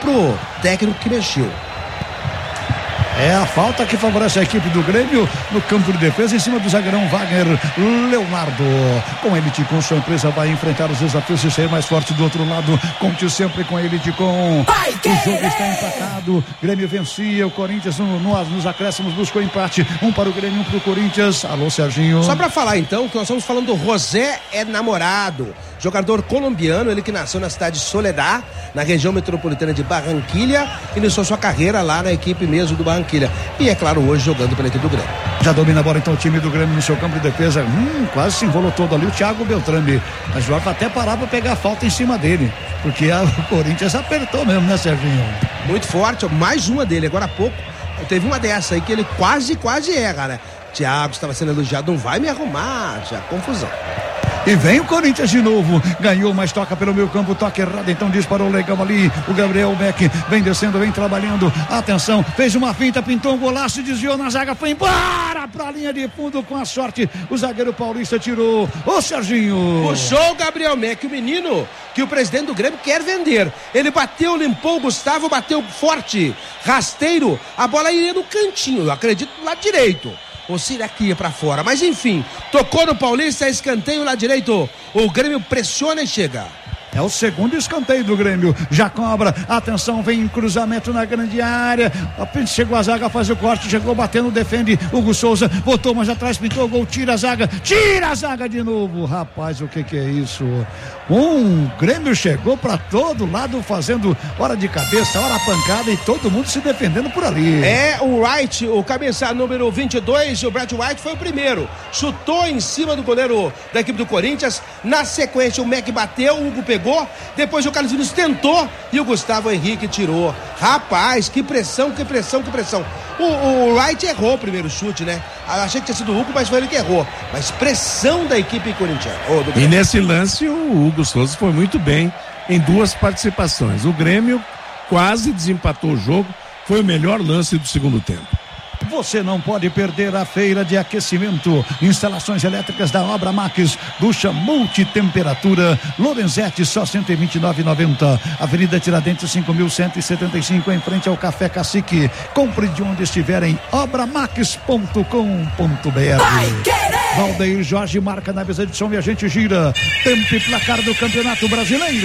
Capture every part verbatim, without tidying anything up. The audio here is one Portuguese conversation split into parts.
pro técnico que mexeu. É a falta que favorece a equipe do Grêmio no campo de defesa em cima do zagueirão Wagner Leonardo. Com a Elite Com, sua empresa vai enfrentar os desafios e ser mais forte do outro lado. Conte sempre com a Elite Com. O jogo está empatado. Grêmio vencia, o Corinthians no, no, nos acréscimos buscou empate. Um para o Grêmio, um para o Corinthians. Alô, Serginho. Só para falar então que nós estamos falando do José Enamorado, jogador colombiano, ele que nasceu na cidade de Soledad, na região metropolitana de Barranquilha, iniciou sua carreira lá na equipe mesmo do Barranquilha. E é claro, hoje jogando pela equipe do Grêmio. Já domina a bola então o time do Grêmio no seu campo de defesa. Hum, quase se enrolou todo ali o Thiago Beltrame. Mas vai até parar para pegar a falta em cima dele, porque a, o Corinthians apertou mesmo, né, Serginho? Muito forte, mais uma dele. Agora há pouco teve uma dessa aí que ele quase, quase erra, né? Thiago estava sendo elogiado, não vai me arrumar, já confusão. E vem o Corinthians de novo, ganhou, mas toca pelo meio campo, toca errado, então disparou legal ali, o Gabriel Beck vem descendo, vem trabalhando, atenção, fez uma finta, pintou um golaço, desviou na zaga, foi embora pra linha de fundo com a sorte, o zagueiro paulista tirou, ô Serginho. Puxou o Gabriel Beck, o menino que o presidente do Grêmio quer vender, ele bateu, limpou o Gustavo, bateu forte, rasteiro, a bola iria no cantinho, eu acredito do lado direito. Ou será que ia pra fora? Mas enfim, tocou no Paulista, escanteio lá direito. O Grêmio pressiona e chega. É o segundo escanteio do Grêmio. Já cobra. Atenção, vem cruzamento na grande área. Chegou a zaga, faz o corte. Chegou batendo, defende. Hugo Souza botou mais atrás, pintou o gol. Tira a zaga. Tira a zaga de novo. Rapaz, o que que é isso? Um Grêmio chegou pra todo lado, fazendo hora de cabeça, hora pancada e todo mundo se defendendo por ali. É o Wright, o cabeça número vinte e dois, o Brad White foi o primeiro. Chutou em cima do goleiro da equipe do Corinthians. Na sequência, o Mac bateu, o Hugo pegou. Depois o Carlos Vinícius tentou e o Gustavo Henrique tirou. Rapaz, que pressão, que pressão, que pressão. O, o Wright errou o primeiro chute, né? Eu achei que tinha sido o Hugo, mas foi ele que errou. Mas pressão da equipe corintiana. Oh, e nesse lance o Hugo Souza foi muito bem em duas participações. O Grêmio quase desempatou o jogo. Foi o melhor lance do segundo tempo. Você não pode perder a feira de aquecimento, instalações elétricas da Obra Max, ducha multitemperatura, Lorenzetti, só cento e vinte e nove reais e noventa centavos, Avenida Tiradentes cinco mil cento e setenta e cinco, em frente ao Café Cacique. Compre de onde estiver em obramax ponto com ponto br. Valdeir Jorge marca na mesa de som e a gente gira. Tempo e placar do Campeonato Brasileiro.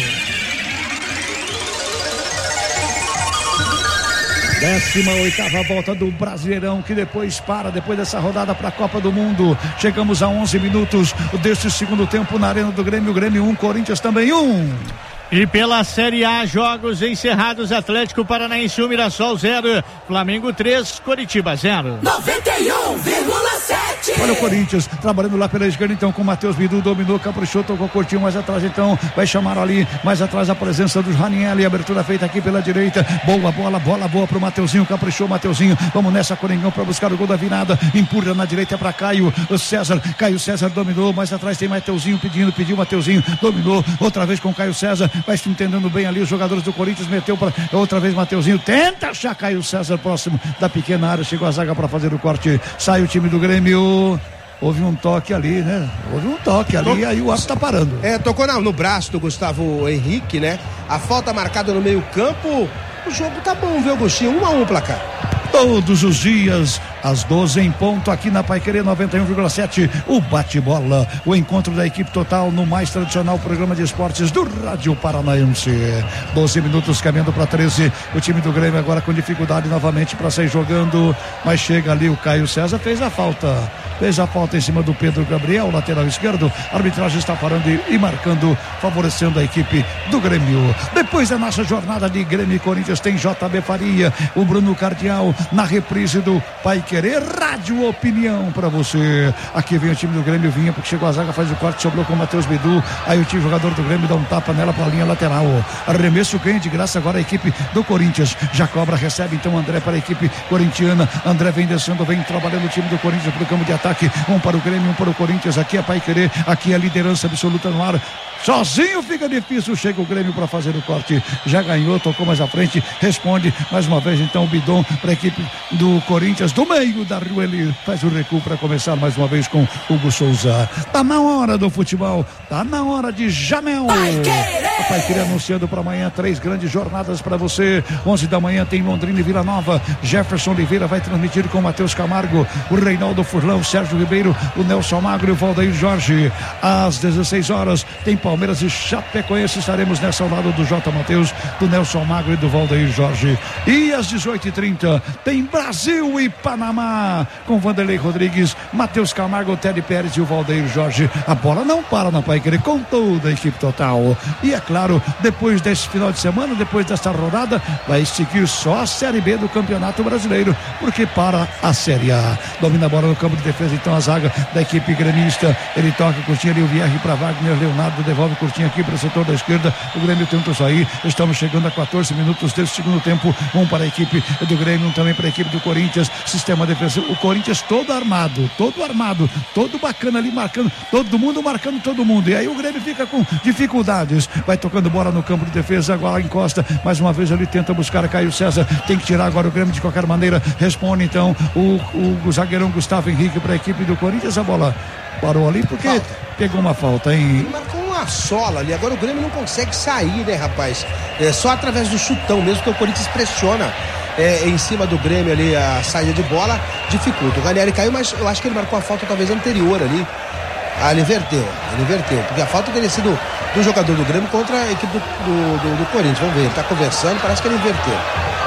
décima oitava volta do Brasileirão, que depois para, depois dessa rodada para a Copa do Mundo. Chegamos a onze minutos deste segundo tempo na Arena do Grêmio. Grêmio um, Corinthians também um. E pela Série A, jogos encerrados: Atlético Paranaense um, Mirassol zero, Flamengo três, Coritiba zero. noventa e um vírgula sete. Olha o Corinthians trabalhando lá pela esquerda, então, com o Matheus Bidu, dominou, caprichou, tocou curtinho mais atrás, então vai chamar ali, mais atrás a presença do Ranieri, abertura feita aqui pela direita, boa bola, bola boa pro Mateuzinho, caprichou Mateuzinho, vamos nessa, Coringão, para buscar o gol da virada, empurra na direita para Caio César, Caio César dominou, mais atrás tem Mateuzinho pedindo, pediu Mateuzinho, dominou, outra vez com Caio César, vai se entendendo bem ali os jogadores do Corinthians, meteu para outra vez Mateuzinho, tenta achar Caio César próximo da pequena área, chegou a zaga para fazer o corte, sai o time do Grêmio. Houve um toque ali, né? Houve um toque ali, e aí o árbitro tá parando. É, tocou no, no braço do Gustavo Henrique, né? A falta marcada no meio campo. O jogo tá bom, viu, Agostinho? Um a um placar. Todos os dias, às doze em ponto, aqui na Paiquerê noventa e um vírgula sete, o bate-bola, o encontro da equipe total no mais tradicional programa de esportes do Rádio Paranaense. doze minutos caminhando para treze, o time do Grêmio agora com dificuldade novamente para sair jogando, mas chega ali o Caio César, fez a falta, fez a falta em cima do Pedro Gabriel, lateral esquerdo, a arbitragem está parando e, e marcando, favorecendo a equipe do Grêmio. Depois da nossa jornada de Grêmio e Corinthians, tem J B Faria, o Bruno Cardial, na reprise do Paiquerê Rádio Opinião para você. Aqui vem o time do Grêmio, vinha porque chegou a zaga, faz o corte, sobrou com o Matheus Bidu, aí o time jogador do Grêmio dá um tapa nela para a linha lateral, arremesso ganha de graça agora a equipe do Corinthians, já cobra, recebe então André para a equipe corintiana, André vem descendo, vem trabalhando o time do Corinthians para o campo de ataque, um para o Grêmio, um para o Corinthians, aqui é Paiquerê, aqui é a liderança absoluta no ar. Sozinho fica difícil, chega o Grêmio para fazer o corte, já ganhou, tocou mais à frente, responde mais uma vez então o Bidon para a equipe do Corinthians, do meio. meio da rua, ele faz o recuo para começar mais uma vez com Hugo Souza. Tá na hora do futebol, tá na hora de Jamel. A Paiquerê anunciando para amanhã três grandes jornadas para você. onze da manhã tem Londrina e Vila Nova. Jefferson Oliveira vai transmitir com Matheus Camargo, o Reinaldo Furlão, o Sérgio Ribeiro, o Nelson Magro e o Valdeir Jorge. Às dezesseis horas tem Palmeiras e Chapecoense. Estaremos nessa ao lado do J. Matheus, do Nelson Magro e do Valdeir Jorge. E às dezoito e trinta tem Brasil e Panamá com Vanderlei Rodrigues, Matheus Camargo, Teddy Pérez e o Valdeir Jorge. A bola não para na Paiquerê com toda a equipe total. E é claro, depois desse final de semana, depois dessa rodada, vai seguir só a Série B do Campeonato Brasileiro, porque para a Série A. Domina a bola no campo de defesa, então a zaga da equipe gremista. Ele toca curtinho ali, o Vierre para Wagner, Leonardo devolve curtinho aqui para o setor da esquerda. O Grêmio tenta sair. Estamos chegando a quatorze minutos desse segundo tempo. Um para a equipe do Grêmio, um também para a equipe do Corinthians. Sistema defensivo. O Corinthians todo armado, todo armado, todo bacana ali marcando, todo mundo marcando todo mundo. E aí o Grêmio fica com dificuldades. Vai tocando bola no campo de defesa, agora encosta. Mais uma vez ele tenta buscar a Caio César. Tem que tirar agora o Grêmio de qualquer maneira. Responde então o, o, o zagueirão Gustavo Henrique para a equipe do Corinthians. A bola parou ali porque falta. Pegou uma falta, hein? Ele marcou uma sola ali. Agora o Grêmio não consegue sair, né, rapaz? É só através do chutão mesmo que o Corinthians pressiona. É, em cima do Grêmio ali, a saída de bola dificulta. O Ranieri caiu, mas eu acho que ele marcou a falta talvez anterior ali. Ah, ele inverteu, ele inverteu, porque a falta teria sido do jogador do Grêmio contra a equipe do, do, do, do Corinthians. Vamos ver, ele tá conversando, parece que ele inverteu.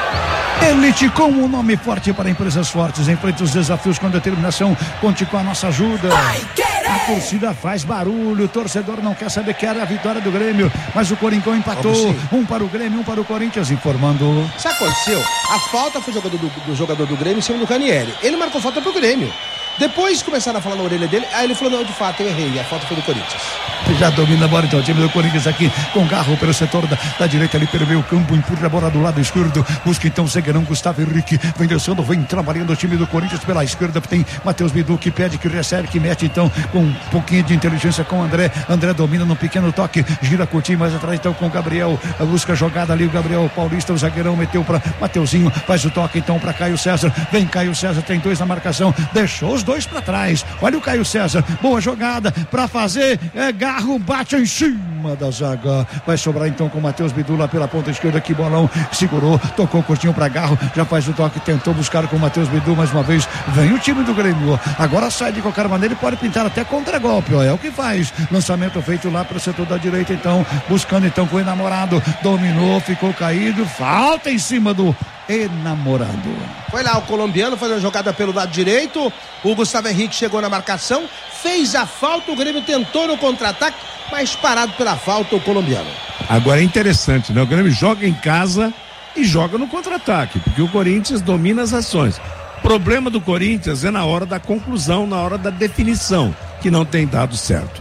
Elite com um nome forte para empresas fortes. Enfrente os desafios com determinação. Conte com a nossa ajuda. A torcida faz barulho. O torcedor não quer saber que era a vitória do Grêmio, mas o Coringão empatou. Um para o Grêmio, um para o Corinthians, informando. Sabe o que aconteceu? A falta foi jogador do, do jogador do Grêmio em cima do Ranieri. Ele marcou falta pro Grêmio. Depois começaram a falar na orelha dele, aí ele falou, não, de fato, eu errei, a falta foi do Corinthians. Já domina a bola então, o time do Corinthians aqui com Garro pelo setor da, da direita ali pelo meio campo, empurra a bola do lado esquerdo, busca então o zagueirão Gustavo Henrique, vem descendo, vem trabalhando o time do Corinthians pela esquerda, tem Matheus Bidu que pede, que recebe, que mete então com um pouquinho de inteligência com o André, André domina no pequeno toque, gira curtinho mais atrás então com o Gabriel, busca a jogada ali, o Gabriel Paulista, o zagueirão meteu para Mateuzinho, faz o toque então para Caio César, vem Caio César, tem dois na marcação, deixou os dois para trás, olha o Caio César, boa jogada para fazer, é, Garro bate em cima da zaga, vai sobrar então com o Matheus Bidu lá pela ponta esquerda, que bolão, segurou, tocou curtinho para Garro, já faz o toque, tentou buscar com o Matheus Bidu mais uma vez, vem o time do Grêmio, agora sai de qualquer maneira e pode pintar até contra-golpe, ó, é o que faz, lançamento feito lá para o setor da direita então, buscando então com o enamorado, dominou, ficou caído, falta em cima do enamorado. Foi lá o colombiano fazer a jogada pelo lado direito, o Gustavo Henrique chegou na marcação, fez a falta, o Grêmio tentou no contra-ataque, mas parado pela falta o colombiano. Agora é interessante, né? O Grêmio joga em casa e joga no contra-ataque, porque o Corinthians domina as ações. O problema do Corinthians é na hora da conclusão, na hora da definição, que não tem dado certo.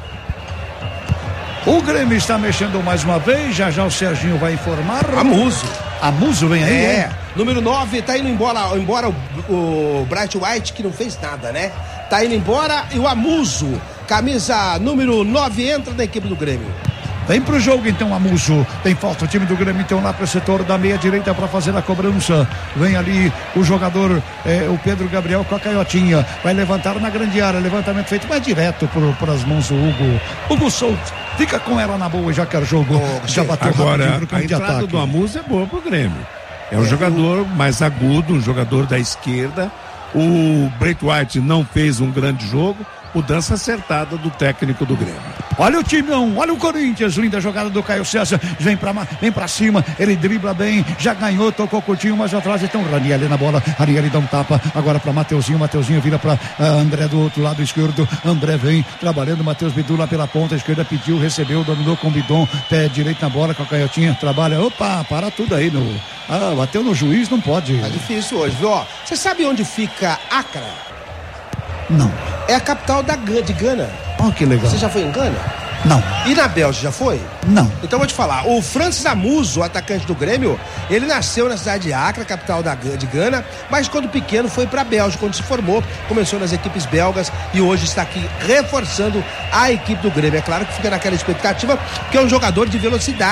O Grêmio está mexendo mais uma vez, já já o Serginho vai informar. Amuso. Amuso vem aí, é. é. Número nove, tá indo embora, embora o, o Bright White, que não fez nada, né? Tá indo embora e o Amuso, camisa número nove, entra na equipe do Grêmio. Vem pro jogo então, Amuso. Tem falta o time do Grêmio então lá pro setor da meia direita para fazer a cobrança. Vem ali o jogador, é, o Pedro Gabriel com a canhotinha. Vai levantar na grande área. Levantamento feito mais direto para as mãos do Hugo. Hugo Souto fica com ela na boa, já quer jogo. Oh, já bateu agora pro a entrada ataque. Do Amuso é boa pro Grêmio. É um é, jogador mais agudo, um jogador da esquerda. O Bright White não fez um grande jogo. Mudança acertada do técnico do Grêmio. Olha o Timão, olha o Corinthians, linda jogada do Caio César, vem pra, vem pra cima, ele dribla bem, já ganhou, tocou curtinho, mais atrás, então Ranieri na bola, Ranieri dá um tapa, agora pra Mateuzinho, Mateuzinho vira pra uh, André do outro lado esquerdo, André vem, trabalhando, Matheus Bidu lá pela ponta esquerda, pediu, recebeu, dominou com o Bidon, pé direito na bola, com a canhotinha, trabalha, opa, para tudo aí, no, ah, bateu no juiz, não pode. Tá difícil hoje, viu, ó, você sabe onde fica Accra? Não. É a capital da, de Gana. Oh, que legal. Você já foi em Gana? Não. E na Bélgica já foi? Não. Então vou te falar, o Francis Amuso, o atacante do Grêmio, ele nasceu na cidade de Accra, capital da, de Gana, mas quando pequeno foi pra Bélgica, quando se formou, começou nas equipes belgas e hoje está aqui reforçando a equipe do Grêmio. É claro que fica naquela expectativa, porque é um jogador de velocidade.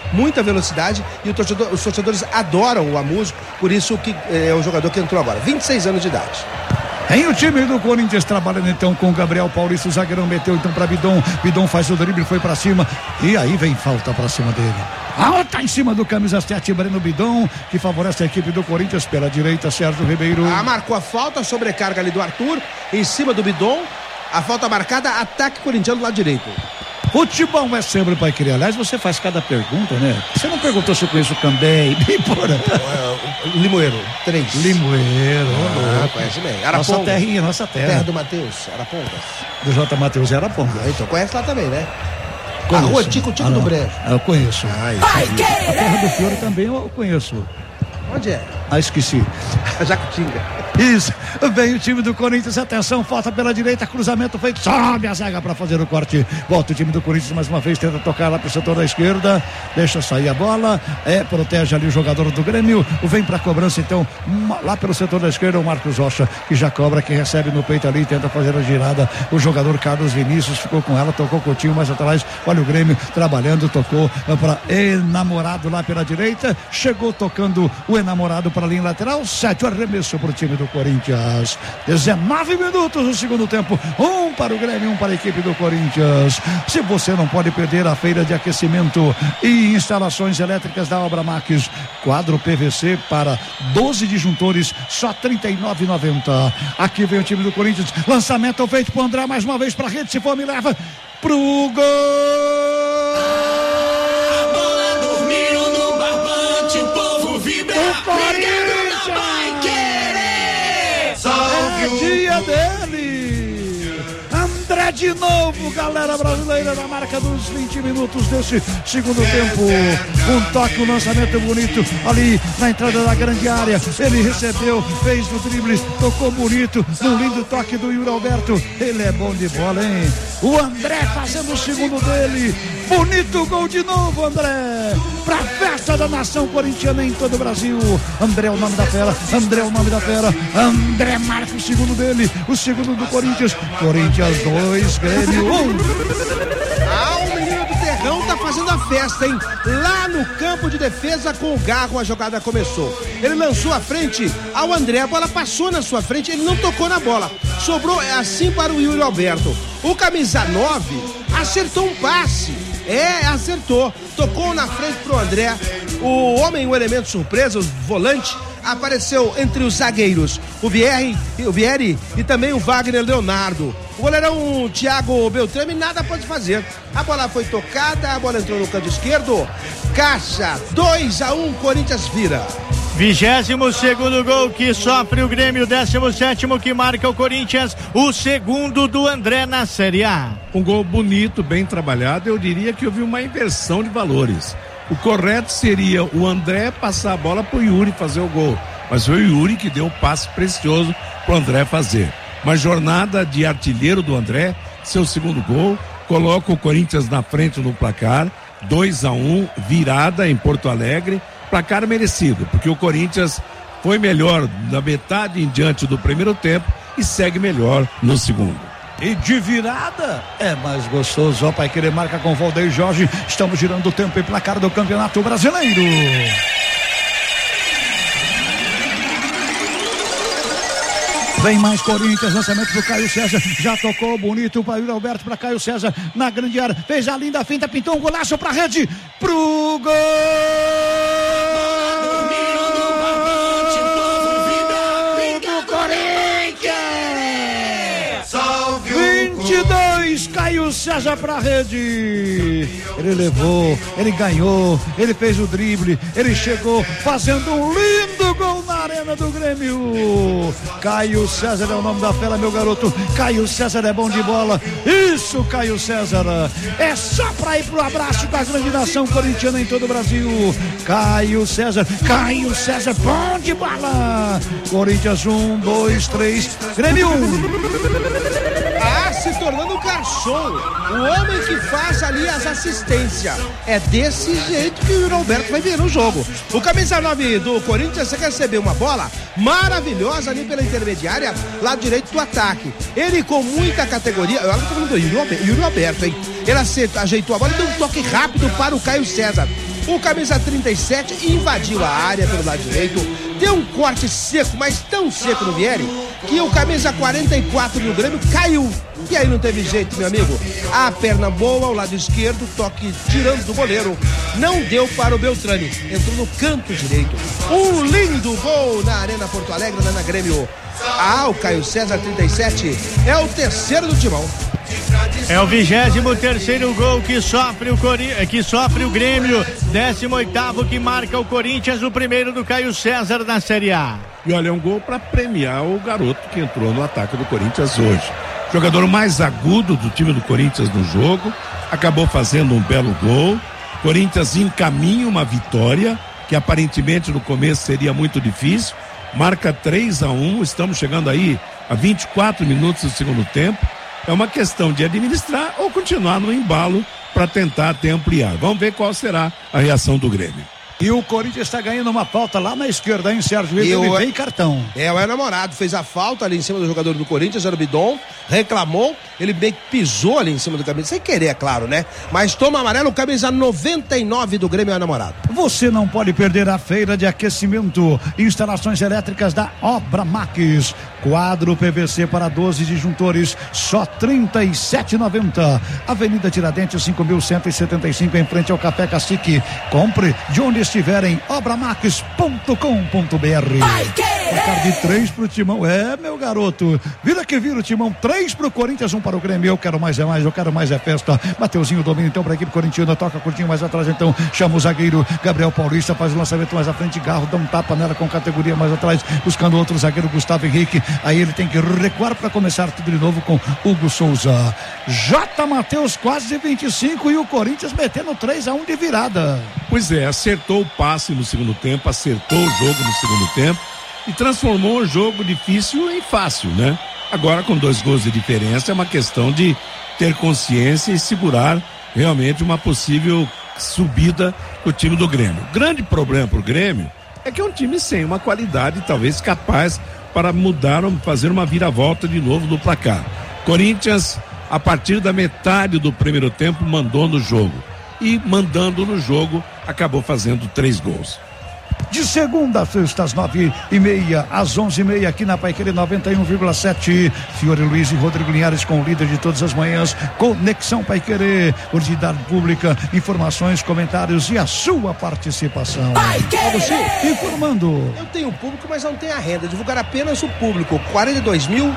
muita velocidade e o torcedor, os torcedores adoram o Amuso, por isso que é o jogador que entrou agora, vinte e seis anos de idade. Em o time do Corinthians trabalhando então com o Gabriel Paulista, o zagueirão meteu então para Bidon, Bidon faz o drible, foi para cima e aí vem falta para cima dele. Alta em cima do camisa sete, Breno Bidon, que favorece a equipe do Corinthians pela direita, Sérgio Ribeiro. Ah, marcou a falta, sobrecarga ali do Arthur, em cima do Bidon, a falta marcada, ataque corintiano do lado direito. Futebol é sempre para querer. Aliás, você faz cada pergunta, né? Você não perguntou se eu conheço o Cambé, Bípora. Limoeiro, três. Limoeiro, ah, conhece bem. Arapongas. Nossa terrinha, nossa terra. Terra do Matheus, Arapongas. Do J. Matheus Arapongas. Então conhece lá também, né? Conheço. A rua Tico Tico ah, do Brejo. Ah, eu conheço. Ah, Vai a Terra do Fiore também eu conheço. Onde é? Ah, esqueci. Jacutinga. Isso, vem o time do Corinthians, atenção, falta pela direita, cruzamento feito, sobe a zaga para fazer o corte, volta o time do Corinthians mais uma vez, tenta tocar lá pro setor da esquerda, deixa sair a bola, é, protege ali o jogador do Grêmio, vem pra cobrança então, uma, lá pelo setor da esquerda o Marcos Rocha, que já cobra, que recebe no peito ali, tenta fazer a girada, o jogador Carlos Vinícius ficou com ela, tocou o Coutinho mais atrás, olha o Grêmio trabalhando, tocou para enamorado lá pela direita, chegou tocando o enamorado para a linha lateral, sete, o arremesso pro time do Corinthians, dezenove minutos no segundo tempo, um para o Grêmio, um para a equipe do Corinthians. Se você não pode perder a feira de aquecimento e instalações elétricas da Obra Max, quadro P V C para doze disjuntores, só trinta e nove reais e noventa centavos. Aqui vem o time do Corinthians, lançamento feito para o André, mais uma vez para a rede, se for me leva pro gol. A bola dormiu no barbante, o povo vibra, ligado na Vai Querer. Salve o dia dele, André de novo, galera brasileira, na marca dos vinte minutos desse segundo tempo. Um toque, um lançamento bonito ali na entrada da grande área. Ele recebeu, fez o drible, tocou bonito, num lindo toque do Yuri Alberto. Ele é bom de bola, hein? O André fazendo o segundo dele. Bonito gol de novo, André. Pra festa da nação corintiana em todo o Brasil. André é o nome da fera, André é o nome da fera. André marca o segundo dele, o segundo do Corinthians. Corinthians dois, Grêmio um. Ah, o menino do Terrão tá fazendo a festa, hein? Lá no campo de defesa com o Garro a jogada começou. Ele lançou à frente ao André, a bola passou na sua frente, ele não tocou na bola. Sobrou assim para o Yuri Alberto. O camisa nove acertou um passe. É, acertou. Tocou na frente pro André. O homem, o elemento surpresa, o volante, apareceu entre os zagueiros. O Vieri, o Vieri e também o Wagner Leonardo. O goleirão o Thiago Beltrame nada pode fazer. A bola foi tocada, a bola entrou no canto esquerdo. Caixa, dois a um, Corinthians vira. Vigésimo segundo gol que sofre o Grêmio, décimo sétimo que marca o Corinthians, o segundo do André na Série A. Um gol bonito, bem trabalhado, eu diria que houve uma inversão de valores. O correto seria o André passar a bola pro Yuri fazer o gol, mas foi o Yuri que deu o passe precioso pro André fazer. Uma jornada de artilheiro do André, seu segundo gol, coloca o Corinthians na frente no placar, dois a um, virada em Porto Alegre. Placar merecido, porque o Corinthians foi melhor da metade em diante do primeiro tempo e segue melhor no segundo. E de virada é mais gostoso. Ó, Pai Querer marca com Valdeir Jorge. Estamos girando o tempo e placar do Campeonato Brasileiro. Vem mais Corinthians, lançamento do Caio César, já tocou bonito para o Alberto, para Caio César, na grande área, fez a linda finta, pintou um golaço para a rede, pro gol! Do Corinthians! Salve vinte e dois, Caio César para a rede, ele levou, ele ganhou, ele fez o drible, ele chegou fazendo um lindo gol na arena do Grêmio. Caio César é o nome da fera, meu garoto. Caio César é bom de bola. Isso, Caio César. É só pra ir pro abraço da grande nação corintiana em todo o Brasil. Caio César, Caio César, bom de bola. Corinthians um, dois, três, Grêmio um. Ah, se tornando o garçom, o homem que faz ali as assistências. É desse jeito que o Roberto vai virar o jogo. O camisa nove do Corinthians recebeu uma bola maravilhosa ali pela intermediária, lado direito do ataque. Ele com muita categoria, olha o que eu tô falando do Yuri Alberto, hein? Ele acertou, ajeitou a bola e deu um toque rápido para o Caio César. O camisa trinta e sete invadiu a área pelo lado direito, deu um corte seco, mas tão seco no Vieri, que o camisa quarenta e quatro do Grêmio caiu. E aí não teve jeito, meu amigo. A perna boa ao lado esquerdo, toque tirando do goleiro. Não deu para o Beltrame. Entrou no canto direito. Um lindo gol na Arena Porto Alegre, lá na Grêmio. Ah, o Caio César, trinta e sete, é o terceiro do Timão. É o vigésimo terceiro gol que sofre o Cori... que sofre o Grêmio. Décimo oitavo que marca o Corinthians, o primeiro do Caio César na Série A. E olha, é um gol para premiar o garoto que entrou no ataque do Corinthians hoje. Jogador mais agudo do time do Corinthians no jogo, acabou fazendo um belo gol. Corinthians encaminha uma vitória, que aparentemente no começo seria muito difícil. Marca três a um, estamos chegando aí a vinte e quatro minutos do segundo tempo. É uma questão de administrar ou continuar no embalo para tentar até ampliar. Vamos ver qual será a reação do Grêmio. E o Corinthians está ganhando uma falta lá na esquerda, hein, Sérgio? Ele o... vem cartão. É, o namorado fez a falta ali em cima do jogador do Corinthians, era o Bidon, reclamou, ele bem que pisou ali em cima do camisa, sem querer, é claro, né? Mas toma amarelo, camisa noventa e nove do Grêmio, é namorado. Você não pode perder a feira de aquecimento, instalações elétricas da Obra Max. Quadro P V C para doze disjuntores, só trinta e sete reais e noventa centavos. Avenida Tiradentes, cinco mil cento e setenta e cinco, em frente ao Café Cacique. Compre de onde estiver em obramax ponto com ponto b r. Placar de três pro Timão. É, meu garoto. Vira que vira o Timão. Três pro Corinthians, um para o Grêmio. Eu quero mais é mais, eu quero mais é festa. Mateuzinho domina então para a equipe corintiana. Toca curtinho mais atrás então. Chama o zagueiro Gabriel Paulista. Faz o lançamento mais à frente. Garro dá um tapa nela com categoria mais atrás. Buscando outro zagueiro, Gustavo Henrique. Aí ele tem que recuar para começar tudo de novo com Hugo Souza. J. Matheus quase vinte e cinco e o Corinthians metendo três a um de virada. Pois é, acertou o passe no segundo tempo, acertou o jogo no segundo tempo e transformou um jogo difícil em fácil, né? Agora com dois gols de diferença é uma questão de ter consciência e segurar realmente uma possível subida do time do Grêmio. O grande problema pro Grêmio é que é um time sem uma qualidade talvez capaz para mudar, fazer uma viravolta de novo no placar. Corinthians, a partir da metade do primeiro tempo, mandou no jogo. E mandando no jogo, acabou fazendo três gols. De segunda a sexta, às nove e meia, às onze e meia, aqui na Paiquerê noventa e um vírgula sete. Fiore Luiz e Rodrigo Linhares com o líder de todas as manhãs. Conexão Paiquerê, utilidade pública, informações, comentários e a sua participação. Você informando. Eu tenho público, mas não tenho a renda. Divulgar apenas o público. quarenta e dois mil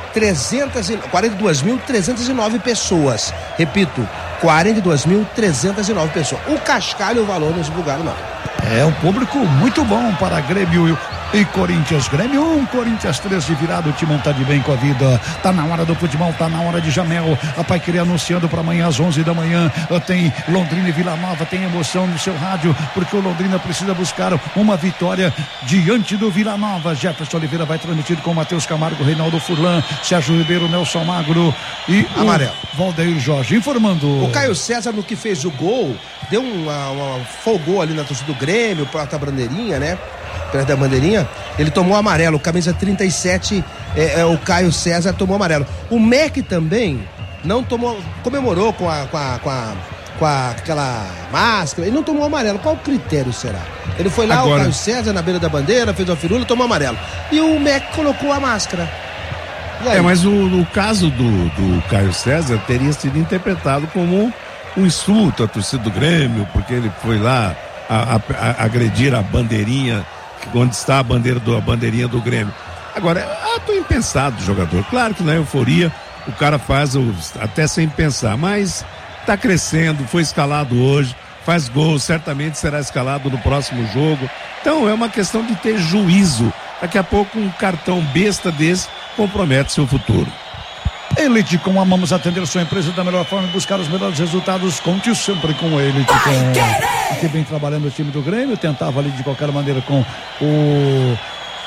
trezentos e nove pessoas. Repito, quarenta e dois mil trezentos e nove pessoas. O cascalho e o valor não divulgaram, não. É um público muito bom para Grêmio e Corinthians. Grêmio um, Corinthians três de virada. O Timão tá de bem com a vida. Tá na hora do futebol, tá na hora de Jamel. A Paiquerê anunciando para amanhã às onze da manhã. Tem Londrina e Vila Nova. Tem emoção no seu rádio, porque o Londrina precisa buscar uma vitória diante do Vila Nova. Jefferson Oliveira vai transmitido com Matheus Camargo, Reinaldo Furlan, Sérgio Ribeiro, Nelson Magro e amarelo. Valdeir Jorge informando. O Caio César, no que fez o gol, deu uma, uma folgou ali na torcida do Grêmio, perto da bandeirinha, né? Perto da bandeirinha, ele tomou amarelo. Camisa trinta e sete, é, é, o Caio César tomou amarelo. O Mac também não tomou, comemorou com a, com a, com a, com a aquela máscara, ele não tomou amarelo. Qual o critério será? Ele foi lá, agora... o Caio César na beira da bandeira, fez uma firula, tomou amarelo. E o Mac colocou a máscara. É, mas o, o caso do, do Caio César teria sido interpretado como um insulto à torcida do Grêmio, porque ele foi lá a, a, a agredir a bandeirinha, onde está a bandeira do, a bandeirinha do Grêmio. Agora, ato impensado do jogador. Claro que na euforia o cara faz o, até sem pensar, mas está crescendo, foi escalado hoje, faz gol, certamente será escalado no próximo jogo. Então é uma questão de ter juízo. Daqui a pouco um cartão besta desse compromete seu futuro. Elite com Amamos atender sua empresa da melhor forma e buscar os melhores resultados. Conte sempre com a Elite com... Aqui vem trabalhando o time do Grêmio, tentava ali de qualquer maneira com o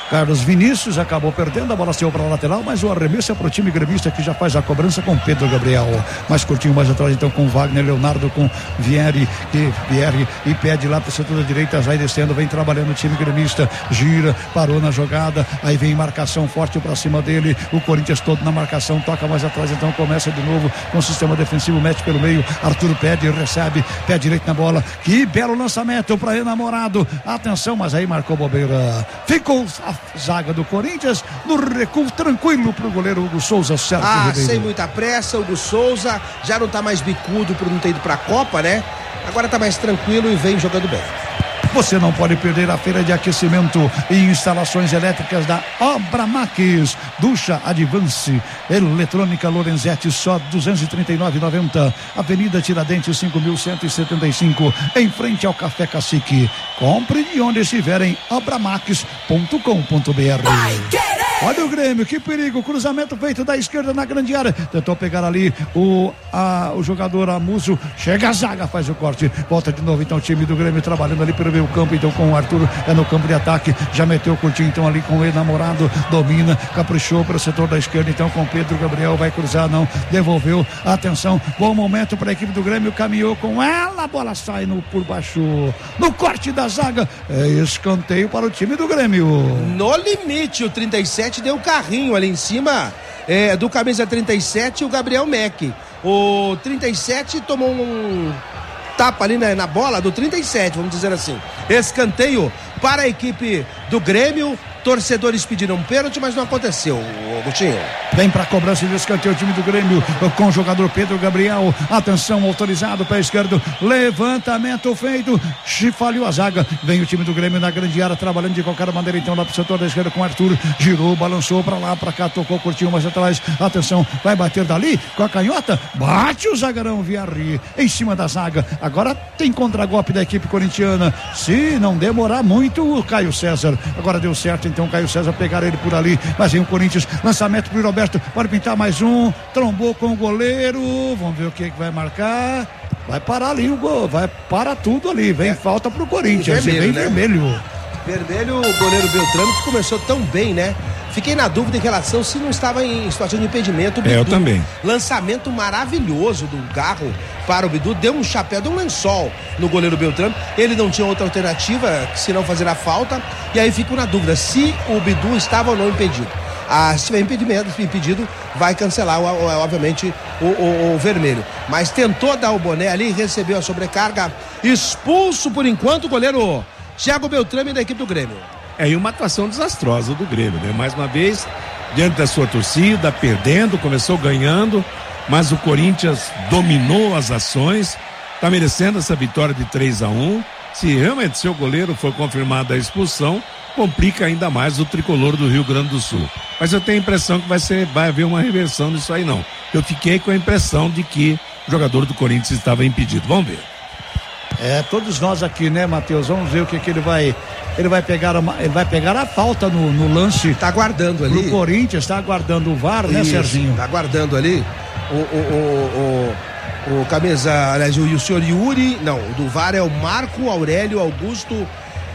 Carlos Vinícius acabou perdendo, a bola saiu para a lateral, mas o arremesso é para o time gremista que já faz a cobrança com Pedro Gabriel. Mais curtinho, mais atrás então com Wagner Leonardo, com Vieri, que Vieri e pede lá para o setor da direita, vai descendo, vem trabalhando o time gremista, gira, parou na jogada, aí vem marcação forte para cima dele, o Corinthians todo na marcação, toca mais atrás, então começa de novo com o sistema defensivo, mete pelo meio, Arthur pede, recebe, pé direito na bola, que belo lançamento para enamorado, atenção, mas aí marcou bobeira, ficou a zaga do Corinthians no recuo tranquilo pro goleiro Hugo Souza, Sérgio Ah, Ribeiro. sem muita pressa, Hugo Souza já não tá mais bicudo por não ter ido pra Copa, né? Agora tá mais tranquilo e vem jogando bem. Você não pode perder a feira de aquecimento e instalações elétricas da Obra Max. Ducha Advance, eletrônica Lorenzetti, só duzentos e trinta e nove reais e noventa centavos. Avenida Tiradentes, cinco mil cento e setenta e cinco, em frente ao Café Cacique. Compre de onde estiver em obramax ponto com ponto b r. Olha o Grêmio, que perigo, cruzamento feito da esquerda na grande área, tentou pegar ali o, a, o jogador Amuso, chega a zaga, faz o corte, volta de novo então o time do Grêmio trabalhando ali pelo meio campo, então com o Arthur, é no campo de ataque, já meteu o curtinho então ali com o enamorado, domina, caprichou para o setor da esquerda, então com Pedro Gabriel, vai cruzar, não, devolveu, atenção, bom momento para a equipe do Grêmio, caminhou com ela, a bola sai no, por baixo, no corte da zaga, é escanteio para o time do Grêmio. No limite, o trinta e sete deu um carrinho ali em cima é, do camisa trinta e sete, o Gabriel Mack. O trinta e sete tomou um tapa ali na, na bola do trinta e sete, vamos dizer assim. Escanteio para a equipe do Grêmio. Torcedores pediram pênalti, mas não aconteceu, Agostinho. Vem para a cobrança de escanteio o time do Grêmio com o jogador Pedro Gabriel. Atenção, autorizado para a esquerda. Levantamento feito. Falhou a zaga. Vem o time do Grêmio na grande área, trabalhando de qualquer maneira. Então, lá para o setor da esquerda com o Arthur. Girou, balançou para lá, para cá, tocou, curtiu mais atrás. Atenção, vai bater dali com a canhota. Bate o zagueirão Viari em cima da zaga. Agora tem contragolpe da equipe corintiana. Se não demorar muito, o Caio César. Agora deu certo. Então Caio César pegaram ele por ali, mas vem o Corinthians, lançamento pro Roberto, pode pintar mais um, trombou com o goleiro, vamos ver o que, que vai marcar, vai parar ali o gol, vai parar tudo ali, vem é. falta pro Corinthians, vermelho, vem né? vermelho. Vermelho, o goleiro Beltrame, que começou tão bem, né? Fiquei na dúvida em relação se não estava em situação de impedimento. O Bidu, é, eu também. Lançamento maravilhoso do Garro para o Bidu, deu um chapéu, deu um lençol no goleiro Beltrame. Ele não tinha outra alternativa que se não fazer a falta. E aí fico na dúvida se o Bidu estava ou não impedido. Ah, se tiver impedimento, impedido, vai cancelar, obviamente, o, o, o vermelho. Mas tentou dar o boné ali, recebeu a sobrecarga. Expulso por enquanto o goleiro Thiago Beltrame da equipe do Grêmio. É, e uma atuação desastrosa do Grêmio, né? Mais uma vez, diante da sua torcida, perdendo, começou ganhando, mas o Corinthians dominou as ações, tá merecendo essa vitória de três a um. Se realmente seu goleiro for confirmada a expulsão, complica ainda mais o tricolor do Rio Grande do Sul. Mas eu tenho a impressão que vai ser, vai haver uma reversão nisso aí, não. Eu fiquei com a impressão de que o jogador do Corinthians estava impedido. Vamos ver. É, todos nós aqui, né, Matheus? Vamos ver o que que ele vai. Ele vai pegar uma, ele vai pegar a falta no, no lance. Tá aguardando ali. O Corinthians tá aguardando o V A R, né, Isso, Serginho? Tá aguardando ali. O, o, o, o, o camisa, aliás, o, o senhor Yuri, não, o do V A R é o Marco Aurélio Augusto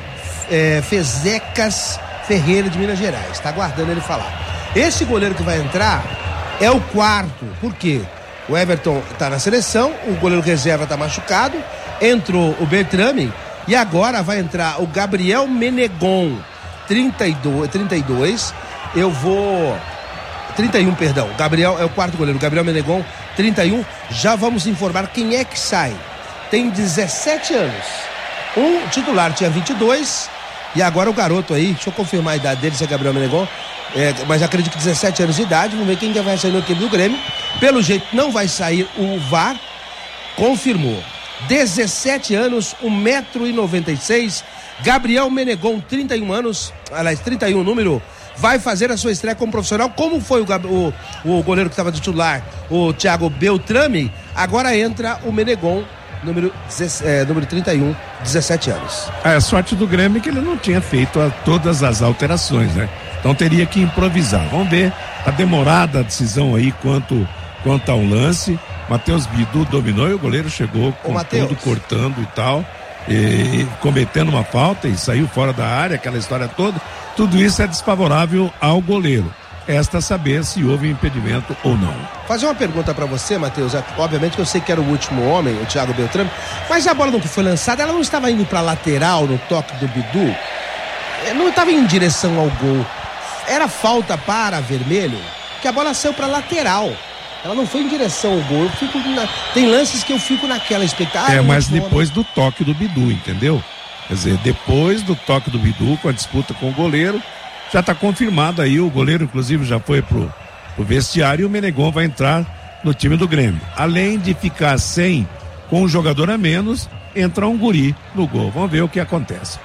é, Fezecas Ferreira de Minas Gerais. Tá aguardando ele falar. Esse goleiro que vai entrar é o quarto. Por quê? O Everton tá na seleção, o goleiro reserva tá machucado, entrou o Beltrame e agora vai entrar o Gabriel Menegon, trinta e dois, trinta e dois, eu vou, trinta e um, perdão, Gabriel é o quarto goleiro, Gabriel Menegon, trinta e um, já vamos informar quem é que sai. Tem dezessete anos, um titular tinha vinte e dois e agora o garoto aí, deixa eu confirmar a idade dele, se é Gabriel Menegon, é, mas acredito que dezessete anos de idade, vamos ver quem vai sair no equipe do Grêmio. Pelo jeito não vai sair o V A R, confirmou. dezessete anos, um metro e noventa e seis, Gabriel Menegon, trinta e um anos, aliás, trinta e um número, vai fazer a sua estreia como profissional, como foi o, o, o goleiro que estava titular, o Thiago Beltrame, agora entra o Menegon, número, é, número trinta e um, dezessete anos. É, a sorte do Grêmio é que ele não tinha feito a, todas as alterações, né? Então teria que improvisar. Vamos ver, tá demorada a decisão aí quanto, quanto ao lance. Matheus Bidu dominou e o goleiro chegou com tudo cortando e tal. e, cometendo uma falta e saiu fora da área, aquela história toda, tudo isso é desfavorável ao goleiro. Resta saber se houve impedimento ou não. Fazer uma pergunta pra você, Matheus. É, obviamente que eu sei que era o último homem, o Thiago Beltrame, mas a bola não que foi lançada, ela não estava indo pra lateral no toque do Bidu? Não estava em direção ao gol. Era falta para vermelho, que a bola saiu pra lateral. Ela não foi em direção ao gol. Eu fico na... Tem lances que eu fico naquela expectativa. É, mas depois do toque do Bidu, entendeu? Quer dizer, depois do toque do Bidu, com a disputa com o goleiro, já está confirmado aí, o goleiro inclusive já foi pro, pro vestiário e o Menegon vai entrar no time do Grêmio. Além de ficar sem, com um jogador a menos, entra um guri no gol. Vamos ver o que acontece.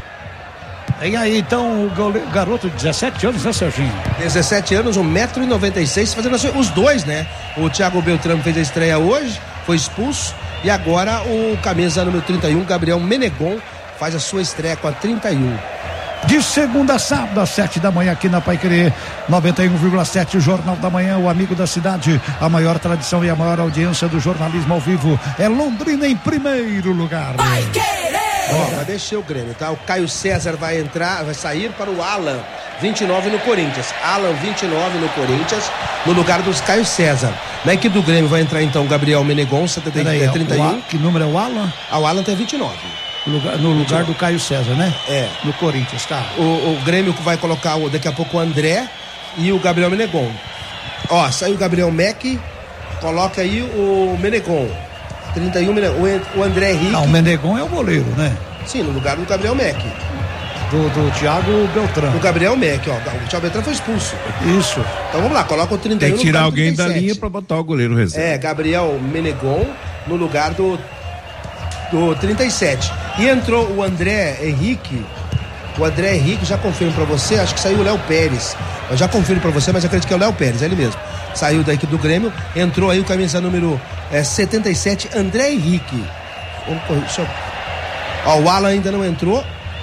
E aí, então, o goleiro, garoto de dezessete anos, né, Serginho? dezessete anos, um metro e noventa e seis, fazendo os dois, né? O Thiago Beltrame fez a estreia hoje, foi expulso, e agora o camisa número trinta e um, Gabriel Menegon, faz a sua estreia com a trinta e um. De segunda a sábado, às sete da manhã, aqui na Paiquerê, noventa e um vírgula sete, o Jornal da Manhã, o amigo da cidade, a maior tradição e a maior audiência do jornalismo ao vivo é Londrina em primeiro lugar. Ó, vai mexer o Grêmio, tá? O Caio César vai entrar, vai sair para o Alan, vinte e nove no Corinthians. Alan, vinte e nove no Corinthians, no lugar dos Caio César. Na equipe do Grêmio vai entrar então o Gabriel Menegon, setenta, Peraí, trinta e um. O, que número é o Alan? Ah, o Alan tem vinte e nove. No lugar, no lugar do Caio César, né? É. No Corinthians, tá. O, o Grêmio vai colocar o, daqui a pouco o André e o Gabriel Menegon. Ó, saiu o Gabriel Meck, coloca aí o Menegon. trinta e um, o, o André Henrique. Não, o Menegon é o goleiro, né? Sim, no lugar do Gabriel Meck. Do, do Thiago Beltrame. O Gabriel Meck, ó. O Thiago Beltrame foi expulso. Isso. Então vamos lá, coloca o trinta e um. Tem que tirar no alguém trinta e sete. da linha pra botar o goleiro reserva. É, Gabriel Menegon no lugar do, do trinta e sete. E entrou o André Henrique. O André Henrique, já confirmo pra você, acho que saiu o Léo Pérez. Eu já confirmo pra você, mas acredito que é o Léo Pérez, é ele mesmo. Saiu da equipe do Grêmio, entrou aí o camisa número é, setenta e sete, André Henrique. Vamos correr, deixa eu... Ó, o Alan ainda não entrou.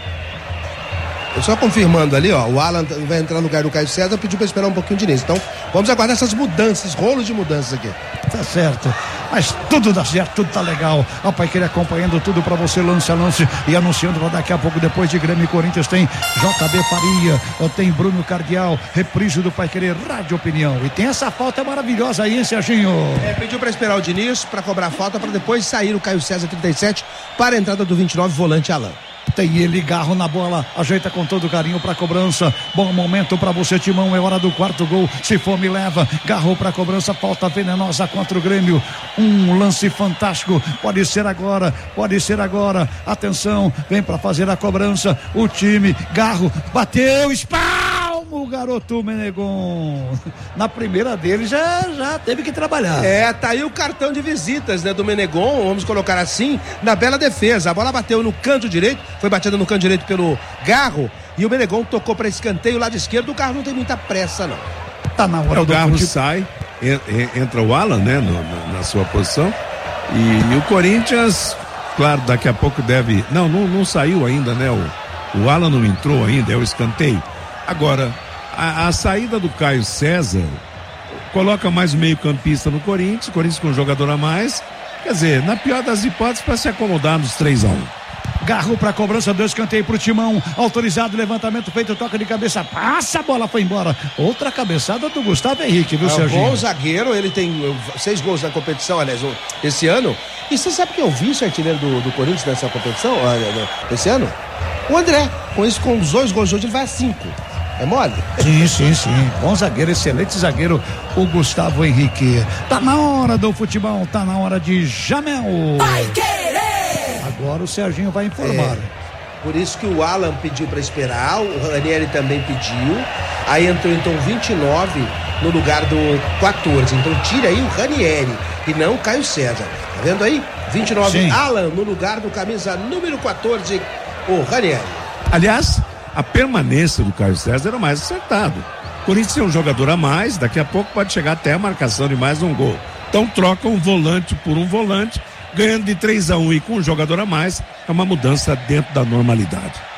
Eu só confirmando ali, ó, o Alan vai entrar no lugar do Caio César, pediu pra esperar um pouquinho de início. Então, vamos aguardar essas mudanças, rolos de mudanças aqui. Tá certo, mas tudo dá certo, tudo tá legal. A Paiquerê acompanhando tudo pra você, lance a lance, e anunciando pra daqui a pouco, depois de Grêmio e Corinthians, tem J B Faria, tem Bruno Cardial, reprise do Paiquerê, Rádio Opinião. E tem essa falta maravilhosa aí, hein, Serginho? É, pediu pra esperar o Diniz, pra cobrar falta, pra depois sair o Caio César trinta e sete, para a entrada do vinte e nove, volante Alan. Tem ele, Garro na bola, ajeita com todo carinho pra cobrança. Bom momento pra você, Timão, é hora do quarto gol. Se for, me leva. Garro pra cobrança, falta venenosa contra o Grêmio. Um lance fantástico, pode ser agora, pode ser agora. Atenção, vem pra fazer a cobrança. O time, Garro, bateu, espalmo, o garoto Menegon. Na primeira dele já, já teve que trabalhar. É, tá aí o cartão de visitas, né, do Menegon, vamos colocar assim, na bela defesa. A bola bateu no canto direito, foi batida no canto direito pelo Garro, e o Menegon tocou para escanteio, lado esquerdo. O Garro não tem muita pressa, não. Tá na hora é, o do Garro futebol. sai, entra o Alan, né, no, na, na sua posição, e, e o Corinthians, claro, daqui a pouco deve, não, não, não saiu ainda, né, o, o Alan não entrou ainda, é o escanteio. Agora, a, a saída do Caio César coloca mais meio campista no Corinthians, o Corinthians com um jogador a mais, quer dizer, na pior das hipóteses, para se acomodar nos três a um. Garro para cobrança do escanteio pro Timão, autorizado, levantamento feito, toca de cabeça, passa, a bola foi embora. Outra cabeçada do Gustavo Henrique, viu, é um Serginho? bom zagueiro, ele tem seis gols na competição, aliás, esse ano. E você sabe que eu vi esse artilheiro do, do Corinthians nessa competição, esse ano? O André, com isso, com os dois gols de hoje, ele vai a cinco. É mole? Sim, sim, sim. Bom zagueiro, excelente zagueiro, o Gustavo Henrique. Tá na hora do futebol, tá na hora de Jamel. Vai querer! Agora o Serginho vai informar. É, por isso que o Alan pediu para esperar, o Ranieri também pediu. Aí entrou então vinte e nove no lugar do quatorze. Então tira aí o Ranieri e não o Caio César. Tá vendo aí? vinte e nove, sim. Alan no lugar do camisa número quatorze, o Ranieri. Aliás, a permanência do Caio César era mais acertado. O Corinthians tem um jogador a mais, daqui a pouco pode chegar até a marcação de mais um gol. Então troca um volante por um volante, ganhando de três a um e com um jogador a mais, é uma mudança dentro da normalidade.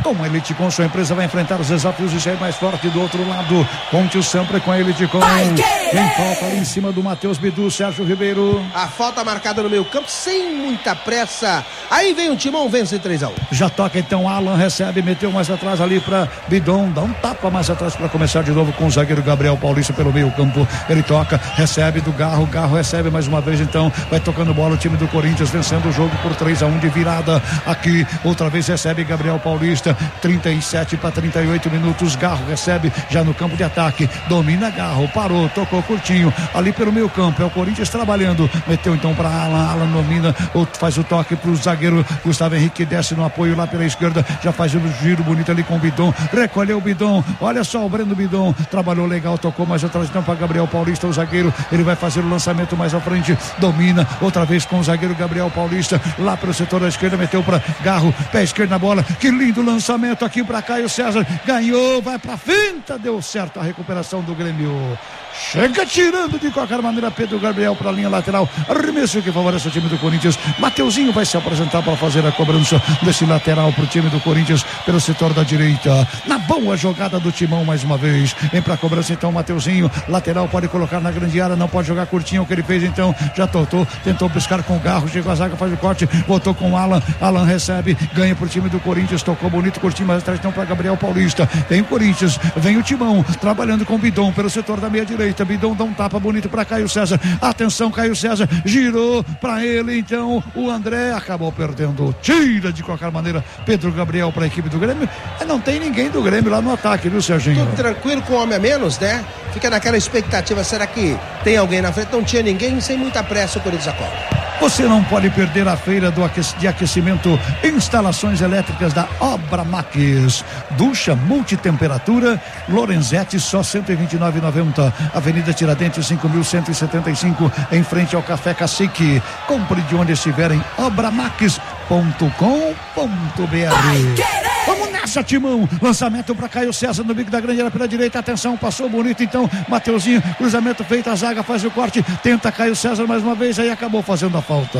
Com a Elite Com, sua empresa vai enfrentar os desafios e sair mais forte do outro lado. Conte sempre com a Elite Com. Quem falta ali em cima do Matheus Bidu, Sérgio Ribeiro. A falta marcada no meio campo, sem muita pressa. Aí vem o Timão, vence três a um. Já toca então, Alan recebe, meteu mais atrás ali para Bidon, dá um tapa mais atrás para começar de novo com o zagueiro Gabriel Paulista pelo meio campo. Ele toca, recebe do Garro, Garro recebe mais uma vez então, vai tocando bola o time do Corinthians, vencendo o jogo por três a um de virada. Aqui, outra vez recebe Gabriel Paulista, trinta e sete para trinta e oito minutos. Garro recebe já no campo de ataque, domina Garro, parou, tocou curtinho ali pelo meio campo. É o Corinthians trabalhando, meteu então para Alan, Alan domina, faz o toque pro zagueiro Gustavo Henrique, que desce no apoio lá pela esquerda, já faz o giro bonito ali com o Bidon, recolheu o Bidon, olha só o Breno Bidon, trabalhou legal, tocou mais atrás então para Gabriel Paulista, o zagueiro, ele vai fazer o lançamento mais à frente, domina outra vez com o zagueiro Gabriel Paulista, lá pelo setor da esquerda, meteu para Garro, pé esquerdo na bola, que lindo lançamento aqui para Caio César, ganhou, vai pra finta, deu certo a recuperação do Grêmio. Chega tirando de qualquer maneira Pedro Gabriel para a linha lateral, arremesso que favorece o time do Corinthians. Mateuzinho vai se apresentar para fazer a cobrança desse lateral para o time do Corinthians pelo setor da direita, na boa jogada do Timão mais uma vez, vem para a cobrança então Mateuzinho, lateral, pode colocar na grande área, não pode jogar curtinho, o que ele fez então, já tentou, tentou buscar com o Garro, chegou a zaga, faz o corte, voltou com o Alan, Alan recebe, ganha para o time do Corinthians, tocou bonito, curtinho, mas atrás então para Gabriel Paulista, vem o Corinthians, vem o Timão, trabalhando com o Bidon pelo setor da meia direita, Bidon dá um tapa bonito para Caio César, atenção Caio César, girou para ele então, o André acabou perdendo, tira de qualquer maneira Pedro Gabriel para a equipe do Grêmio, e não tem ninguém do Grêmio lá no ataque, viu Serginho? Tudo tranquilo com o homem a menos, né? Fica naquela expectativa, será que tem alguém na frente? Não tinha ninguém, sem muita pressa o Corinthians acorda. Você não pode perder a feira do aquec- de aquecimento, instalações elétricas da Obra Max. Ducha multitemperatura, Lorenzetti, só cento e vinte e nove reais e noventa centavos. Avenida Tiradentes, cinco mil cento e setenta e cinco, em frente ao Café Cacique. Compre de onde estiver em obramax ponto com ponto b r. Vamos nessa, Timão. Lançamento para Caio César no bico da grande área pela direita. Atenção, passou bonito então. Mateuzinho, cruzamento feito, a zaga faz o corte. Tenta Caio César mais uma vez, aí acabou fazendo a falta.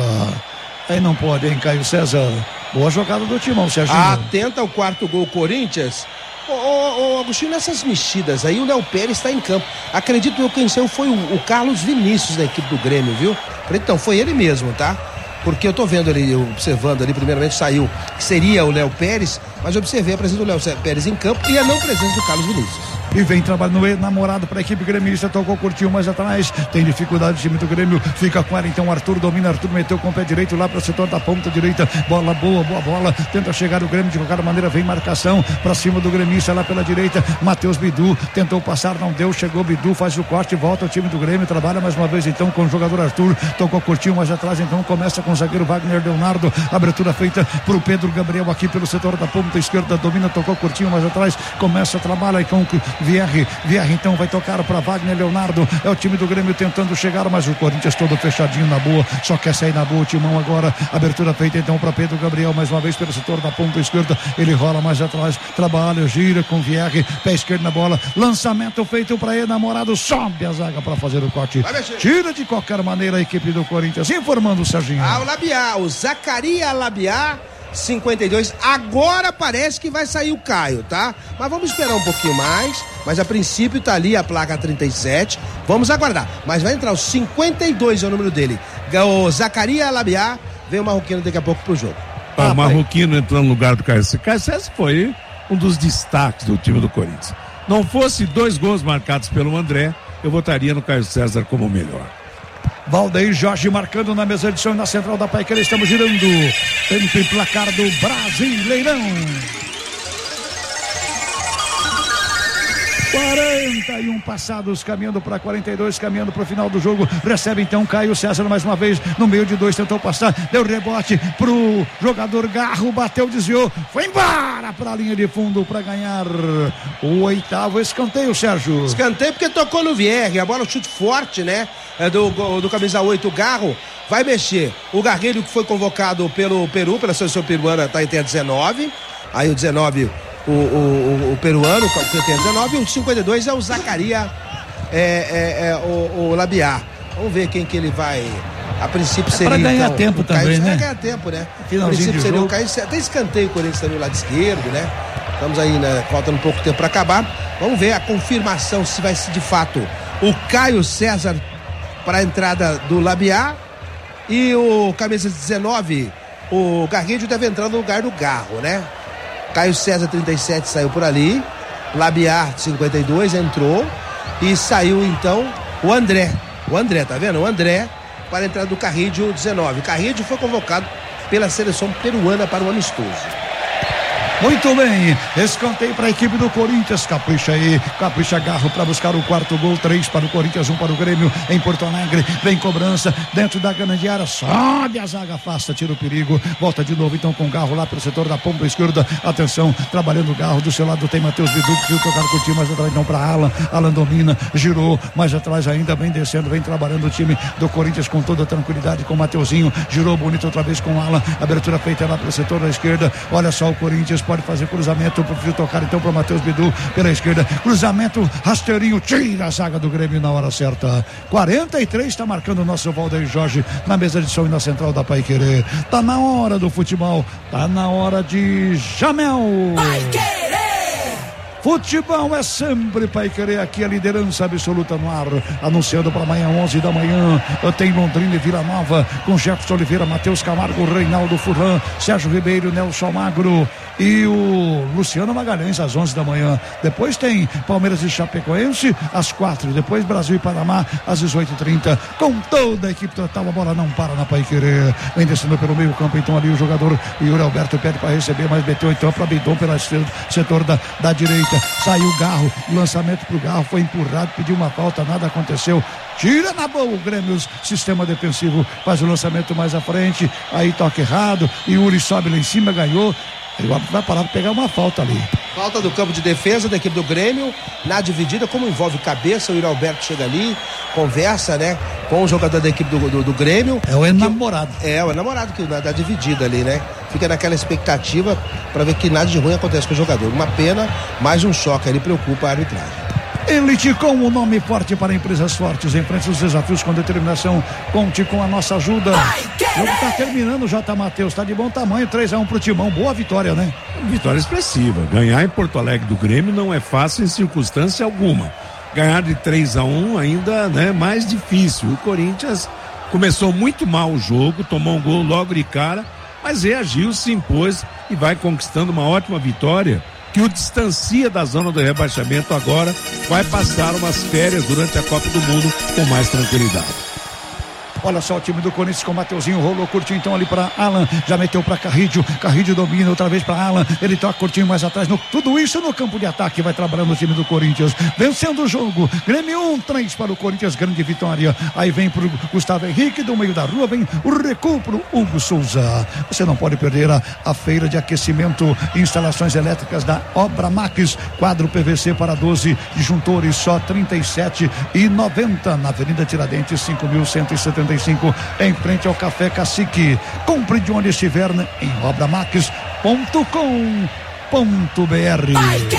Aí não pode, hein, Caio César. Boa jogada do Timão, Serginho. Atenta o quarto gol, Corinthians. Ô, ô, ô, Agostinho, nessas mexidas aí, o Léo Pérez está em campo. Acredito eu que quem saiu foi o, o Carlos Vinícius da equipe do Grêmio, viu? Então, foi ele mesmo, tá? Porque eu tô vendo ali, observando ali, primeiramente saiu que seria o Léo Pérez, mas eu observei a presença do Léo Pérez em campo e a não presença do Carlos Vinícius. E vem trabalhando no namorado para a equipe gremista, tocou curtinho mais atrás, tem dificuldade o time do Grêmio, fica com ela então, Arthur domina, Arthur meteu com o pé direito lá para o setor da ponta direita, bola boa, boa bola, tenta chegar o Grêmio, de qualquer maneira vem marcação para cima do gremista lá pela direita, Matheus Bidu, tentou passar, não deu, chegou Bidu, faz o corte, volta o time do Grêmio, trabalha mais uma vez então com o jogador Arthur, tocou curtinho mais atrás, então começa com o zagueiro Wagner Leonardo, abertura feita para o Pedro Gabriel aqui pelo setor da ponta esquerda, domina, tocou curtinho mais atrás, começa a trabalhar com o Vierre, Vierre então vai tocar para Wagner Leonardo, é o time do Grêmio tentando chegar, mas o Corinthians todo fechadinho na boa, só quer sair na boa o Timão agora, abertura feita então para Pedro Gabriel, mais uma vez pelo setor da ponta esquerda, ele rola mais atrás, trabalha, gira com Vierre, pé esquerdo na bola, lançamento feito para ele, namorado, sobe a zaga para fazer o corte, tira de qualquer maneira a equipe do Corinthians, informando o Serginho. Ah, o Labiá, o Zacaria Labiá, cinquenta e dois, agora parece que vai sair o Caio, tá? Mas vamos esperar um pouquinho mais, mas a princípio tá ali a placa trinta e sete, vamos aguardar, mas vai entrar o cinquenta e dois, é o número dele, o Zacaria Labiá, vem o marroquino daqui a pouco pro jogo. Ah, o marroquino entrando no lugar do Caio César. Caio César foi um dos destaques do time do Corinthians. Não fosse dois gols marcados pelo André, eu votaria no Caio César como o melhor. Valdeir Jorge marcando na mesa de som na central da Paiquera, estamos girando tempo e placar do Brasileirão. quarenta e um passados, caminhando para quarenta e dois, caminhando para o final do jogo, recebe então Caio César mais uma vez, no meio de dois, tentou passar, deu rebote pro jogador Garro, bateu, desviou, foi embora para a linha de fundo para ganhar o oitavo escanteio, Sérgio. Escanteio porque tocou no Vierre, a bola, um chute forte, né, é do, do camisa oito, o Garro, vai mexer, o Gargueiro que foi convocado pelo Peru, pela seleção peruana, tá em T dezenove, aí o dezenove... O, o, o peruano, que tem dezenove, o cinquenta e dois é o Zacaria, é, é, é o, o Labiá. Vamos ver quem que ele vai. A princípio seria. É para ganhar então, tempo o Caio, também, né? Vai ganhar tempo, né? Finalzinho a princípio de seria jogo. o Caio, até escanteio o Corinthians também, o lado esquerdo, né? Estamos aí, né? Faltando pouco tempo para acabar. Vamos ver a confirmação se vai ser de fato o Caio César para a entrada do Labiá e o camisa dezenove, o Garrido, deve entrar no lugar do Garro, né? Caio César, trinta e sete, saiu por ali. Labiá, cinquenta e dois, entrou. E saiu então o André. O André, tá vendo? O André para a entrada do Carrídio, dezenove. O Carrídio foi convocado pela seleção peruana para o amistoso. Muito bem, escanteio para a equipe do Corinthians, capricha aí, capricha Garro para buscar o quarto gol, três para o Corinthians, um para o Grêmio em Porto Alegre, vem cobrança dentro da grande área, sobe a zaga, afasta, tira o perigo, volta de novo então com o Garro lá pelo setor da ponta esquerda, atenção, trabalhando o Garro, do seu lado tem Matheus Bidu, que viu tocar com o time mais atrás não para Alan, Alan domina, girou, mais atrás ainda, vem descendo, vem trabalhando o time do Corinthians com toda tranquilidade, com o Mateuzinho, girou bonito outra vez com o Alan, abertura feita lá pelo setor da esquerda, olha só o Corinthians pode fazer cruzamento, prefiro tocar então para o Matheus Bidu pela esquerda, cruzamento rasteirinho, tira a zaga do Grêmio na hora certa. quarenta e três está marcando o nosso Valdeir Jorge na mesa de som e na central da Paiquerê. Tá na hora do futebol, tá na hora de Jamel. Futebol é sempre Paiquerê, aqui a liderança absoluta no ar, anunciando para amanhã onze da manhã, tem Londrina e Vila Nova, com Jefferson Oliveira, Matheus Camargo, Reinaldo Furlan, Sérgio Ribeiro, Nelson Magro e o Luciano Magalhães às onze da manhã. Depois tem Palmeiras e Chapecoense às quatro, depois Brasil e Panamá às dezoito e trinta, com toda a equipe total. A bola não para na Paiquerê, vem descendo pelo meio campo então ali o jogador Yuri Alberto pede para receber, mas meteu então para Bidon pela setor da, da direita, saiu o Garro, lançamento pro Garro, foi empurrado, pediu uma falta, nada aconteceu, tira na boa o Grêmio, sistema defensivo faz o lançamento mais à frente, aí toque errado, Yuri sobe lá em cima, ganhou. Ele vai parar para pegar uma falta ali. Falta do campo de defesa da equipe do Grêmio, na dividida, como envolve cabeça, o Yuri Alberto chega ali, conversa, né, com o jogador da equipe do, do, do Grêmio. É o enamorado. Que, é, o enamorado que na, da dividida ali, né? Fica naquela expectativa para ver que nada de ruim acontece com o jogador. Uma pena, mais um choque, ele preocupa a arbitragem. Elite com o nome forte para empresas fortes. Enfrente os desafios com determinação. Conte com a nossa ajuda. O jogo está terminando, J. Matheus. Está de bom tamanho. três a um pro Timão. Boa vitória, né? Vitória expressiva. Ganhar em Porto Alegre do Grêmio não é fácil em circunstância alguma. Ganhar de três a um ainda, né, mais difícil. O Corinthians começou muito mal o jogo, tomou um gol logo de cara, mas reagiu, se impôs e vai conquistando uma ótima vitória que o distancia da zona do rebaixamento. Agora vai passar umas férias durante a Copa do Mundo com mais tranquilidade. Olha só o time do Corinthians com o Mateuzinho, rolou curtinho então ali para Alan, já meteu para Carrídio, Carrídio domina outra vez para Alan, ele toca curtinho mais atrás, no, tudo isso no campo de ataque, vai trabalhando o time do Corinthians, vencendo o jogo, Grêmio um, três para o Corinthians, grande vitória, aí vem pro Gustavo Henrique, do meio da rua vem o recuo pro Hugo Souza. Você não pode perder a, a feira de aquecimento e instalações elétricas da Obra Max, quadro P V C para doze disjuntores, só trinta e sete reais e noventa centavos na Avenida Tiradentes, cinco mil cento e setenta e cinco, em frente ao Café Cacique. Compre de onde estiver em obramax ponto com ponto b r.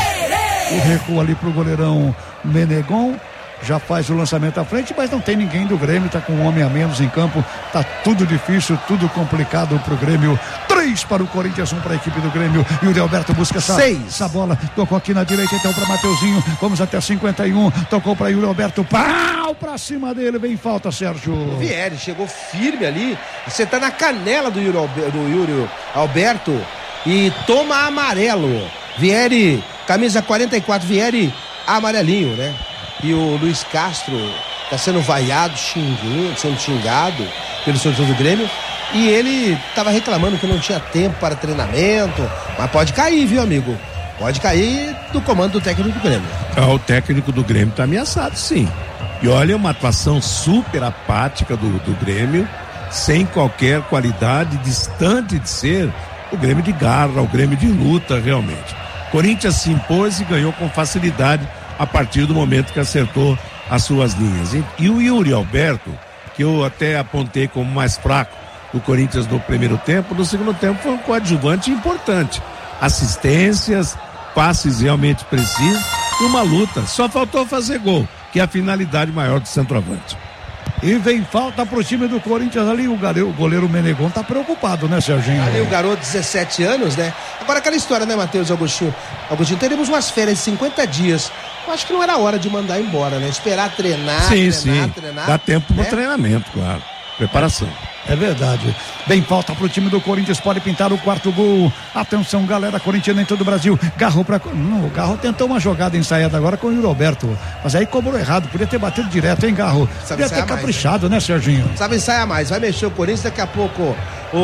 O recuo ali pro goleirão Menegon, já faz o lançamento à frente, mas não tem ninguém do Grêmio, tá com um homem a menos em campo, tá tudo difícil, tudo complicado pro Grêmio. Três para o Corinthians, um para a equipe do Grêmio, e o de Alberto busca essa, essa bola, tocou aqui na direita então para Mateuzinho, vamos até cinquenta e um, tocou para Yuri Alberto, pau pra cima dele, vem falta, Sérgio. O Vieri chegou firme ali, você tá na canela do Yuri, do Yuri Alberto e toma amarelo. Vieri, camisa quarenta e quatro, Vieri amarelinho, né? E o Luiz Castro está sendo vaiado, xingando, sendo xingado pelo torcedor do Grêmio. E ele estava reclamando que não tinha tempo para treinamento. Mas pode cair, viu, amigo? Pode cair do comando do técnico do Grêmio. Ah, o técnico do Grêmio está ameaçado, sim. E olha, uma atuação super apática do, do Grêmio, sem qualquer qualidade, distante de ser o Grêmio de garra, o Grêmio de luta, realmente. Corinthians se impôs e ganhou com facilidade a partir do momento que acertou as suas linhas. E, e o Yuri Alberto, que eu até apontei como mais fraco do Corinthians no primeiro tempo, no segundo tempo foi um coadjuvante importante. Assistências, passes realmente precisos e uma luta. Só faltou fazer gol, que é a finalidade maior do centroavante. E vem falta pro time do Corinthians ali. O goleiro, o goleiro Menegon tá preocupado, né, Serginho? Ali o garoto, dezessete anos, né? Agora aquela história, né, Matheus Agostinho? Agostinho, teremos umas férias de cinquenta dias. Eu acho que não era hora de mandar embora, né? Esperar treinar, sim, treinar, sim. treinar. Dá tempo pro né? treinamento, claro. Preparação. É verdade. Bem, falta pro time do Corinthians, pode pintar o quarto gol. Atenção, galera corintiana em todo o Brasil. Garro pra... Não, o Garro tentou uma jogada ensaiada agora com o Roberto, mas aí cobrou errado, podia ter batido direto, hein, Garro? Sabe podia ter caprichado, mais, né? né, Serginho? Sabe ensaiar mais, vai mexer o Corinthians, daqui a pouco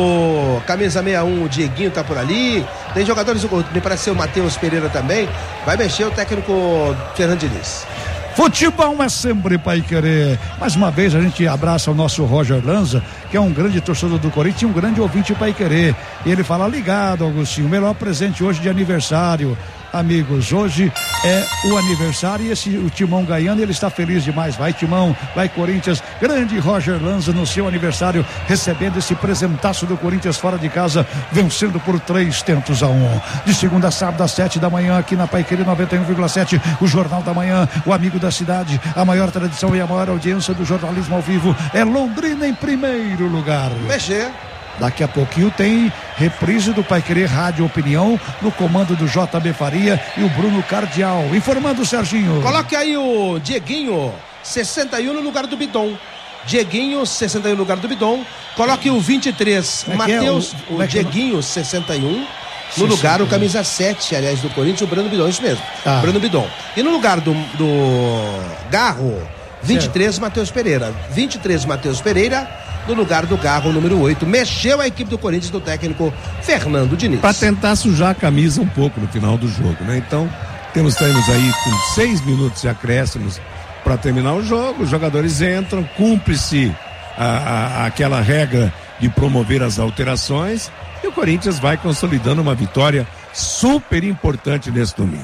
o camisa sessenta e um, o Dieguinho tá por ali, tem jogadores, me parece ser o Matheus Pereira também, vai mexer o técnico Fernando Diniz. Futebol é sempre Pai Querer. Mais uma vez a gente abraça o nosso Roger Lanza, que é um grande torcedor do Corinthians e um grande ouvinte Pai Querer. E ele fala: ligado, Augustinho, melhor presente hoje de aniversário. Amigos, hoje é o aniversário e esse, o Timão ganhando, ele está feliz demais. Vai Timão, vai Corinthians. Grande Roger Lanza no seu aniversário, recebendo esse presentaço do Corinthians fora de casa, vencendo por três tentos a um. De segunda a sábado às sete da manhã, aqui na Paiquerê noventa e um vírgula sete, o Jornal da Manhã, o amigo da cidade, a maior tradição e a maior audiência do jornalismo ao vivo é Londrina em primeiro lugar. Mexer. Daqui a pouquinho tem reprise do Pai Querer Rádio Opinião, no comando do J B Faria e o Bruno Cardial. Informando o Serginho. Coloque aí o Dieguinho, sessenta e um no lugar do Bidon. Dieguinho, sessenta e um no lugar do Bidon. Coloque o vinte e três, é Matheus, é o, o, o Dieguinho, é? sessenta e um. No lugar, o camisa sete, aliás, do Corinthians, o Bruno Bidon, isso mesmo. Ah. Bruno Bidon. E no lugar do, do Garro, vinte e três, Matheus Pereira. vinte e três, Matheus Pereira. No lugar do Garro, número oito. Mexeu a equipe do Corinthians do técnico Fernando Diniz. Para tentar sujar a camisa um pouco no final do jogo, né? Então, temos, temos aí com seis minutos de acréscimos para terminar o jogo. Os jogadores entram, cumpre-se a, a, aquela regra de promover as alterações e o Corinthians vai consolidando uma vitória super importante nesse domingo.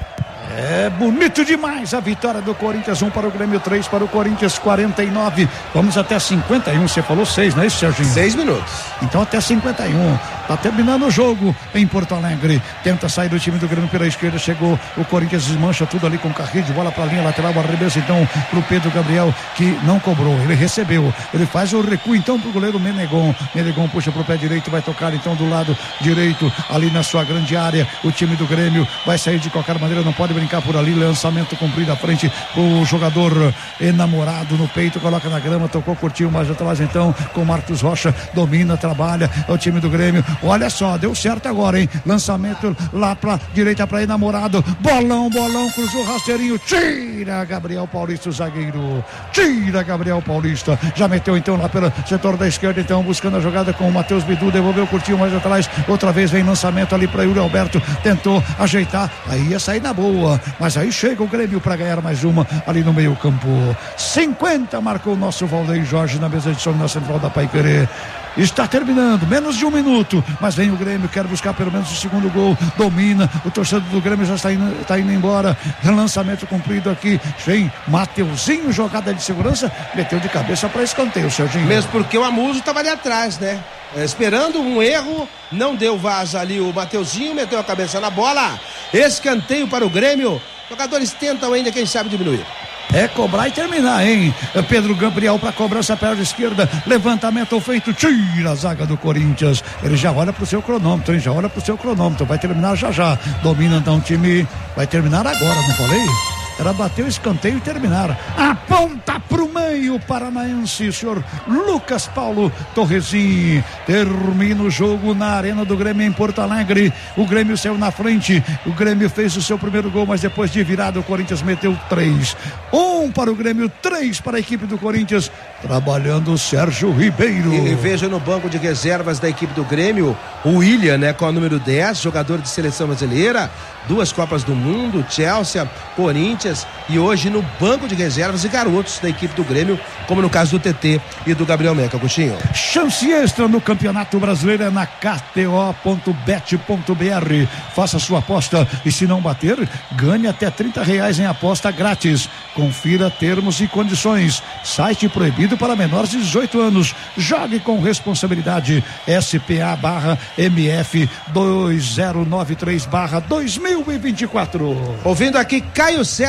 É bonito demais a vitória do Corinthians, um para o Grêmio, três para o Corinthians, quarenta e nove. Vamos até cinquenta e um, você falou seis, não é isso, Serginho? Seis minutos. Então até cinquenta e um. Tá terminando o jogo em Porto Alegre. Tenta sair do time do Grêmio pela esquerda, chegou o Corinthians, desmancha tudo ali com o Carrilho, bola pra linha lateral, arremesso então pro Pedro Gabriel, que não cobrou, ele recebeu, ele faz o recuo então pro goleiro Menegon. Menegon puxa pro pé direito, vai tocar então do lado direito, ali na sua grande área. O time do Grêmio vai sair de qualquer maneira, não pode brincar por ali. Lançamento comprido à frente, o jogador enamorado no peito, coloca na grama, tocou, curtiu mais atrás então com Marcos Rocha, domina, trabalha, é o time do Grêmio. Olha só, deu certo agora, hein? Lançamento lá pra direita pra enamorado, bolão, bolão, cruzou rasteirinho, tira Gabriel Paulista, o zagueiro, tira Gabriel Paulista, já meteu então lá pelo setor da esquerda, então buscando a jogada com o Matheus Bidu, devolveu, curtiu mais atrás, outra vez vem lançamento ali pra Yuri Alberto, tentou ajeitar, aí ia sair na boa, mas aí chega o Grêmio pra ganhar mais uma ali no meio campo. cinquenta marcou o nosso Valdeir Jorge na mesa de som na central da Paiquerê. Está terminando, menos de um minuto, mas vem o Grêmio, quer buscar pelo menos o segundo gol, domina, o torcedor do Grêmio já está indo, está indo embora, lançamento cumprido aqui, vem Mateuzinho, jogada de segurança, meteu de cabeça para escanteio, Serginho. Mesmo porque o Amuso estava ali atrás, né? É, esperando um erro, não deu vaza ali o Mateuzinho, meteu a cabeça na bola, escanteio para o Grêmio, jogadores tentam ainda, quem sabe, diminuir. É cobrar e terminar, hein? Pedro Gabriel para cobrança, perna esquerda, levantamento feito, tira a zaga do Corinthians. Ele já olha pro seu cronômetro, hein? Já olha pro seu cronômetro, vai terminar já já. Domina então o time, vai terminar agora, não falei? Era bater o escanteio e terminar. Aponta pro meio paranaense, senhor Lucas Paulo Torrezinho. Termina o jogo na Arena do Grêmio em Porto Alegre. O Grêmio saiu na frente. O Grêmio fez o seu primeiro gol, mas depois de virada o Corinthians meteu três. Um para o Grêmio, três para a equipe do Corinthians. Trabalhando o Sérgio Ribeiro. E, e veja no banco de reservas da equipe do Grêmio, o William, né, com a número dez, jogador de seleção brasileira, duas Copas do Mundo, Chelsea, Corinthians, e hoje no banco de reservas e garotos da equipe do Grêmio, como no caso do T T e do Gabriel Meca, Coutinho. Chance extra no Campeonato Brasileiro é na K T O ponto bet ponto B R. Faça sua aposta e se não bater, ganhe até trinta reais em aposta grátis. Confira termos e condições. Site proibido para menores de dezoito anos. Jogue com responsabilidade. S P A barra M F dois zero nove três barra dois mil e vinte e quatro. Ouvindo aqui Caio César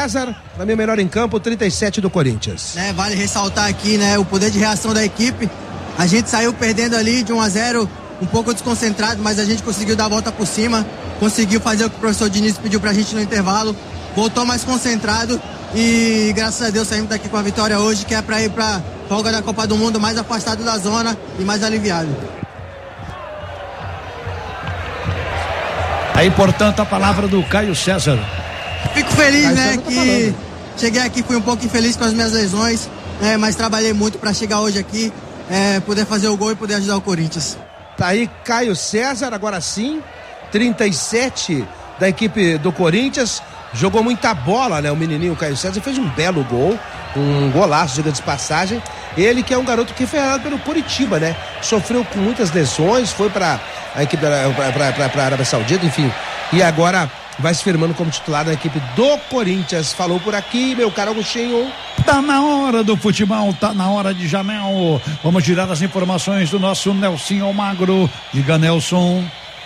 César, pra mim o melhor em campo, trinta e sete do Corinthians. É, vale ressaltar aqui, né, o poder de reação da equipe. A gente saiu perdendo ali de um a zero, um pouco desconcentrado, mas a gente conseguiu dar a volta por cima, conseguiu fazer o que o professor Diniz pediu pra gente no intervalo, voltou mais concentrado e graças a Deus saímos daqui com a vitória hoje, que é pra ir pra folga da Copa do Mundo mais afastado da zona e mais aliviado. Aí, portanto, a palavra do Caio César. Fico feliz, Caio né, César tá que falando. cheguei aqui, fui um pouco infeliz com as minhas lesões, né, mas trabalhei muito pra chegar hoje aqui, é, poder fazer o gol e poder ajudar o Corinthians. Tá aí Caio César, agora sim, trinta e sete da equipe do Corinthians. Jogou muita bola, né? O menininho Caio César fez um belo gol, um golaço, diga de passagem. Ele que é um garoto que foi ferrado pelo Curitiba, né? Sofreu com muitas lesões, foi para a equipe para a Arábia Saudita, enfim. E agora vai se firmando como titular da equipe do Corinthians. Falou por aqui, meu caro Agostinho. Tá na hora do futebol, tá na hora de Janel. Vamos tirar as informações do nosso Nelson Almagro. Diga, Nelson.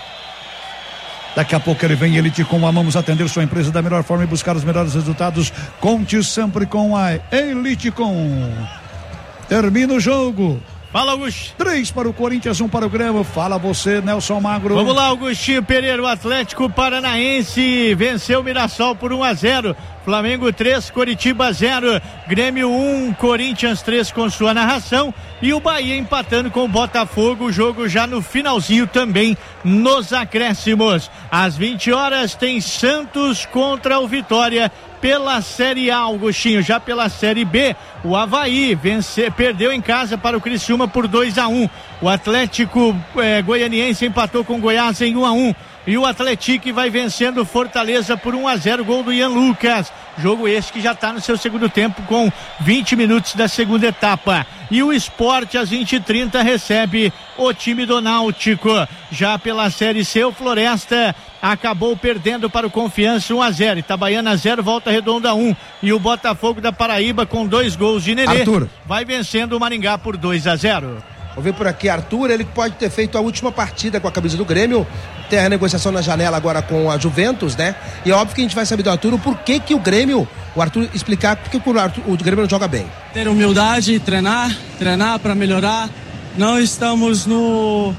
Daqui a pouco ele vem, Eliticom. Amamos atender sua empresa da melhor forma e buscar os melhores resultados. Conte sempre com a Eliticom. Termina o jogo. Fala, Augusto. Três para o Corinthians, um para o Grêmio. Fala você, Nelson Magro. Vamos lá, Augustinho Pereira. O Atlético Paranaense venceu o Mirassol por um a zero. Flamengo três, Coritiba zero, Grêmio um, Corinthians três com sua narração e o Bahia empatando com o Botafogo, o jogo já no finalzinho também nos acréscimos. Às vinte horas tem Santos contra o Vitória pela Série A, Augustinho. Já pela Série B, o Avaí vence, perdeu em casa para o Criciúma por dois a um. O Atlético eh, Goianiense empatou com o Goiás em um a um. E o Atlético vai vencendo Fortaleza por um a zero, gol do Ian Lucas. Jogo esse que já está no seu segundo tempo com vinte minutos da segunda etapa. E o Sport às vinte e trinta recebe o time do Náutico. Já pela Série C, o Floresta acabou perdendo para o Confiança um a zero. Itabaiana zero, Volta Redonda um. E o Botafogo da Paraíba com dois gols de Nenê Arthur. vai vencendo o Maringá por dois a zero. Vou ver por aqui, Arthur, ele pode ter feito a última partida com a camisa do Grêmio, tem a negociação na janela agora com a Juventus, né? E é óbvio que a gente vai saber do Arthur o porquê que o Grêmio, o Arthur explicar porque o, Arthur, o Grêmio não joga bem. Ter humildade, treinar, treinar para melhorar. Não estamos no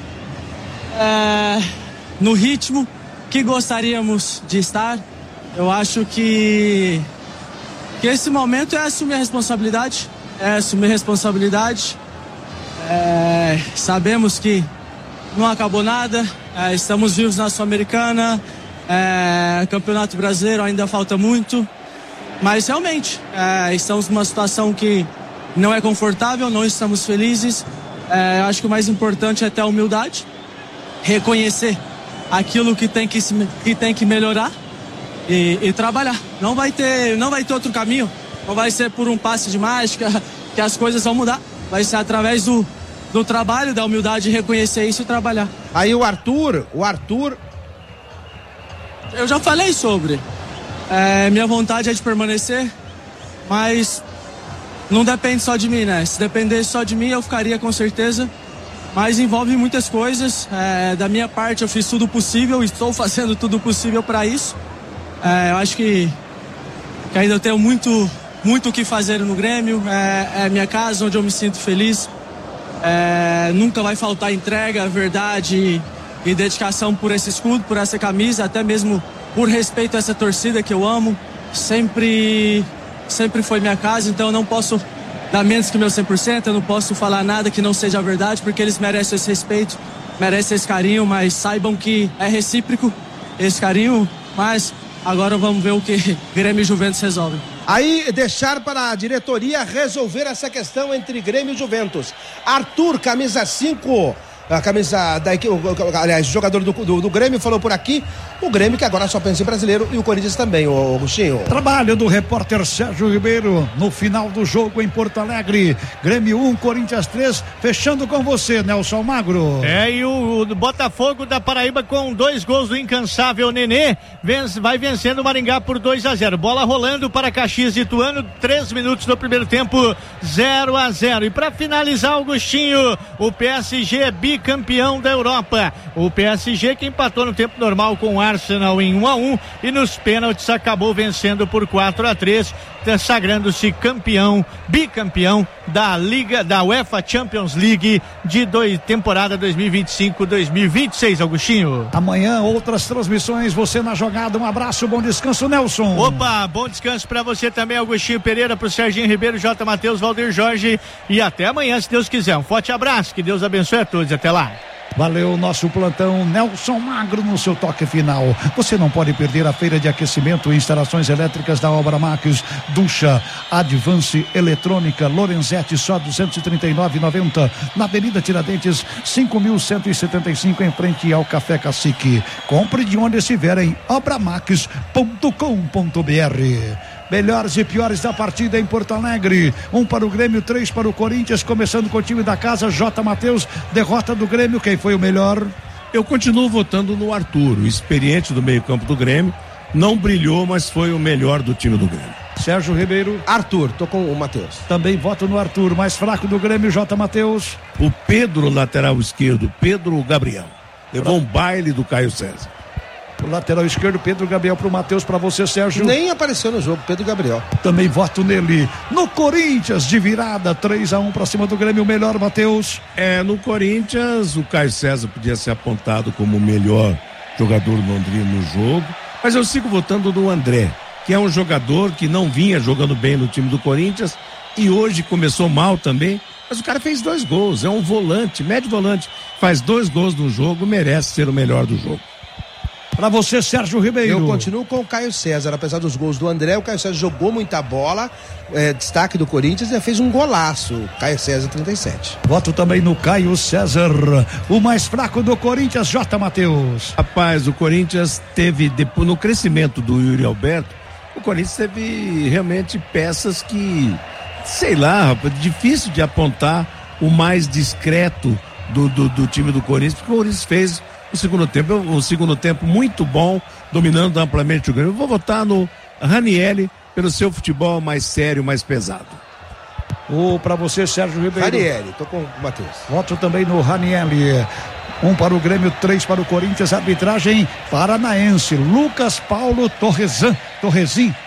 é, no ritmo que gostaríamos de estar. Eu acho que que esse momento é assumir a responsabilidade, é assumir a responsabilidade. É, sabemos que não acabou nada, é, estamos vivos na Sul-Americana, é, Campeonato Brasileiro ainda falta muito, mas realmente é, estamos numa situação que não é confortável, não estamos felizes. É, acho que o mais importante é ter a humildade, reconhecer aquilo que tem que, que, tem que melhorar e, e trabalhar. Não vai ter, não vai ter outro caminho, não vai ser por um passe de mágica que as coisas vão mudar. Vai ser através do, do trabalho, da humildade, reconhecer isso e trabalhar. Aí o Arthur, o Arthur... Eu já falei sobre. É, minha vontade é de permanecer, mas não depende só de mim, né? Se dependesse só de mim, eu ficaria com certeza. Mas envolve muitas coisas. É, da minha parte, eu fiz tudo possível, estou fazendo tudo possível para isso. É, eu acho que, que ainda tenho muito... muito o que fazer no Grêmio, é, é minha casa onde eu me sinto feliz, é, nunca vai faltar entrega, verdade e dedicação por esse escudo, por essa camisa, até mesmo por respeito a essa torcida que eu amo, sempre, sempre foi minha casa, então eu não posso dar menos que meu cem por cento, eu não posso falar nada que não seja a verdade, porque eles merecem esse respeito, merecem esse carinho, mas saibam que é recíproco esse carinho, mas agora vamos ver o que Grêmio e Juventus resolvem. Aí deixar para a diretoria resolver essa questão entre Grêmio e Juventus. Arthur, camisa cinco, a camisa da equipe, aliás, o jogador do, do, do Grêmio falou por aqui, o Grêmio que agora só pensa em brasileiro e o Corinthians também, o Agostinho. Trabalho do repórter Sérgio Ribeiro no final do jogo em Porto Alegre. Grêmio um, Corinthians três, fechando com você, Nelson Magro. É, e o, o Botafogo da Paraíba com dois gols do incansável Nenê, vence, vai vencendo o Maringá por dois a zero. Bola rolando para Caxias e Ituano, três minutos do primeiro tempo, zero a zero. E para finalizar, Augustinho, o P S G é bi bicampeão da Europa. O P S G que empatou no tempo normal com o Arsenal em um a um e nos pênaltis acabou vencendo por quatro a três, sagrando-se campeão, bicampeão da Liga, da UEFA Champions League de dois, temporada dois mil e vinte e cinco, dois mil e vinte e seis, Augustinho. Amanhã outras transmissões, você na jogada, um abraço, bom descanso, Nelson. Opa, bom descanso pra você também, Augustinho Pereira, pro Serginho Ribeiro, J. Matheus, Valdir Jorge, e até amanhã, se Deus quiser. Um forte abraço, que Deus abençoe a todos, até lá. Valeu, nosso plantão Nelson Magro no seu toque final. Você não pode perder a feira de aquecimento e instalações elétricas da Obra Max. Ducha Advance Eletrônica Lorenzetti, só duzentos e trinta e nove reais e noventa centavos, na Avenida Tiradentes cinco mil cento e setenta e cinco, em frente ao Café Cacique. Compre de onde estiver em obramax ponto com ponto br. Melhores e piores da partida em Porto Alegre. Um para o Grêmio, três para o Corinthians, começando com o time da casa. J. Matheus, derrota do Grêmio, quem foi o melhor? Eu continuo votando no Arthur, o experiente do meio campo do Grêmio. Não brilhou, mas foi o melhor do time do Grêmio. Sérgio Ribeiro. Arthur, tô com o Matheus. Também voto no Arthur, mais fraco do Grêmio, J. Matheus. O Pedro, lateral esquerdo, Pedro Gabriel. Levou um baile do Caio César. O lateral esquerdo, Pedro Gabriel, pro Matheus, para você, Sérgio. Nem apareceu no jogo, Pedro Gabriel. Também voto nele. No Corinthians, de virada, três a um para cima do Grêmio, o melhor, Matheus. É, no Corinthians, o Caio César podia ser apontado como o melhor jogador londrino no jogo, mas eu sigo votando no André, que é um jogador que não vinha jogando bem no time do Corinthians e hoje começou mal também, mas o cara fez dois gols, é um volante, médio volante, faz dois gols no jogo, merece ser o melhor do jogo. Para você, Sérgio Ribeiro. Eu continuo com o Caio César, apesar dos gols do André. O Caio César jogou muita bola, é, destaque do Corinthians, e fez um golaço. Caio César, trinta e sete. Voto também no Caio César, o mais fraco do Corinthians, J. Matheus. Rapaz, o Corinthians teve, depois, no crescimento do Yuri Alberto, o Corinthians teve realmente peças que, sei lá, rapaz, difícil de apontar o mais discreto do, do, do time do Corinthians, porque o Corinthians fez o segundo tempo, um segundo tempo muito bom, dominando amplamente o Grêmio. Eu vou votar no Ranieri pelo seu futebol mais sério, mais pesado. O para você, Sérgio Ribeiro. Ranieri, tô com o Matheus. Voto também no Ranieri. Um para o Grêmio, três para o Corinthians. Arbitragem paranaense. Lucas Paulo Torresan, Torresim.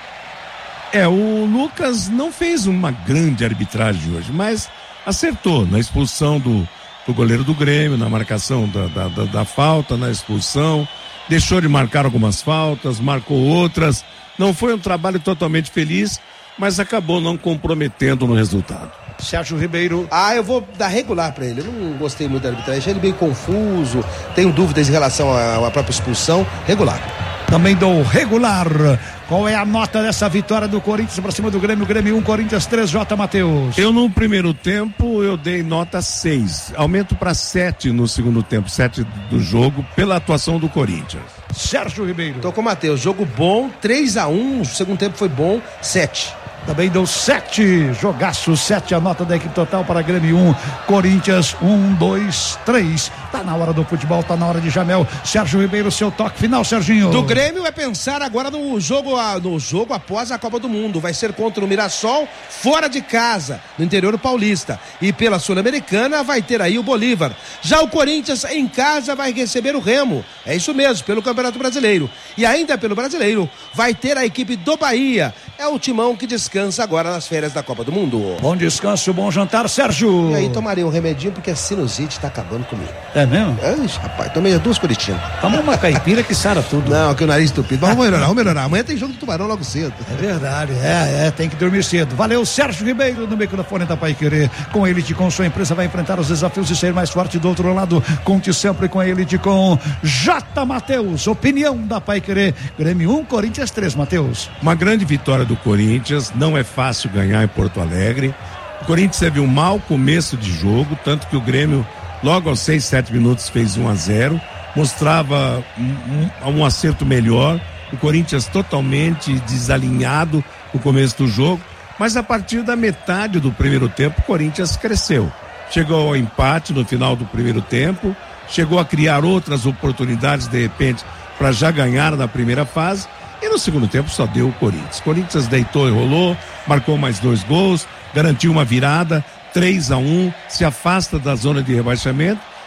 É, o Lucas não fez uma grande arbitragem hoje, mas acertou na expulsão do o goleiro do Grêmio, na marcação da, da, da, da falta, na expulsão, deixou de marcar algumas faltas, marcou outras, não foi um trabalho totalmente feliz, mas acabou não comprometendo no resultado. Sérgio Ribeiro. Ah, eu vou dar regular pra ele, eu não gostei muito da arbitragem, achei ele meio confuso, tenho dúvidas em relação à, à própria expulsão, regular. Também dou regular. Qual é a nota dessa vitória do Corinthians para cima do Grêmio? Grêmio um, Corinthians três, J. Matheus. Eu no primeiro tempo eu dei nota seis, aumento para sete no segundo tempo, sete do jogo, pela atuação do Corinthians. Sérgio Ribeiro. Tô com o Matheus, jogo bom, três a um, o segundo tempo foi bom, sete. Também deu sete, jogaço, sete a nota da equipe total para Grêmio um, Corinthians um, dois, três. Tá na hora do futebol, tá na hora de Jamel. Sérgio Ribeiro, seu toque final, Serginho. Do Grêmio é pensar agora no jogo, no jogo após a Copa do Mundo. Vai ser contra o Mirassol, fora de casa, no interior paulista. E pela Sul-Americana vai ter aí o Bolívar. Já o Corinthians em casa vai receber o Remo. É isso mesmo, pelo Campeonato Brasileiro. E ainda pelo Brasileiro vai ter a equipe do Bahia. É o timão que descansa agora nas férias da Copa do Mundo. Bom descanso, bom jantar, Sérgio. E aí tomaria um remedinho porque a sinusite tá acabando comigo. É mesmo? Ixi, rapaz, tomei duas Curitinas. Toma uma caipira que sara tudo. Não, que o nariz entupido. Mas vamos melhorar, vamos melhorar. Amanhã tem jogo do Tubarão logo cedo. É verdade, é, é, tem que dormir cedo. Valeu, Sérgio Ribeiro, no microfone da Paiquerê. Com a Elite, com sua empresa, vai enfrentar os desafios e ser mais forte do outro lado. Conte sempre com a Elite, com J. Matheus. Opinião da Paiquerê. Grêmio um, Corinthians três, Matheus. Uma grande vitória do Corinthians, não é fácil ganhar em Porto Alegre. O Corinthians teve um mau começo de jogo, tanto que o Grêmio logo aos seis, sete minutos fez um a zero, mostrava um, um, um acerto melhor, o Corinthians totalmente desalinhado no começo do jogo, mas a partir da metade do primeiro tempo o Corinthians cresceu, chegou ao empate no final do primeiro tempo, chegou a criar outras oportunidades de repente para já ganhar na primeira fase, e no segundo tempo só deu o Corinthians. O Corinthians deitou e rolou, marcou mais dois gols, garantiu uma virada, três a um, se afasta da zona de rebaixamento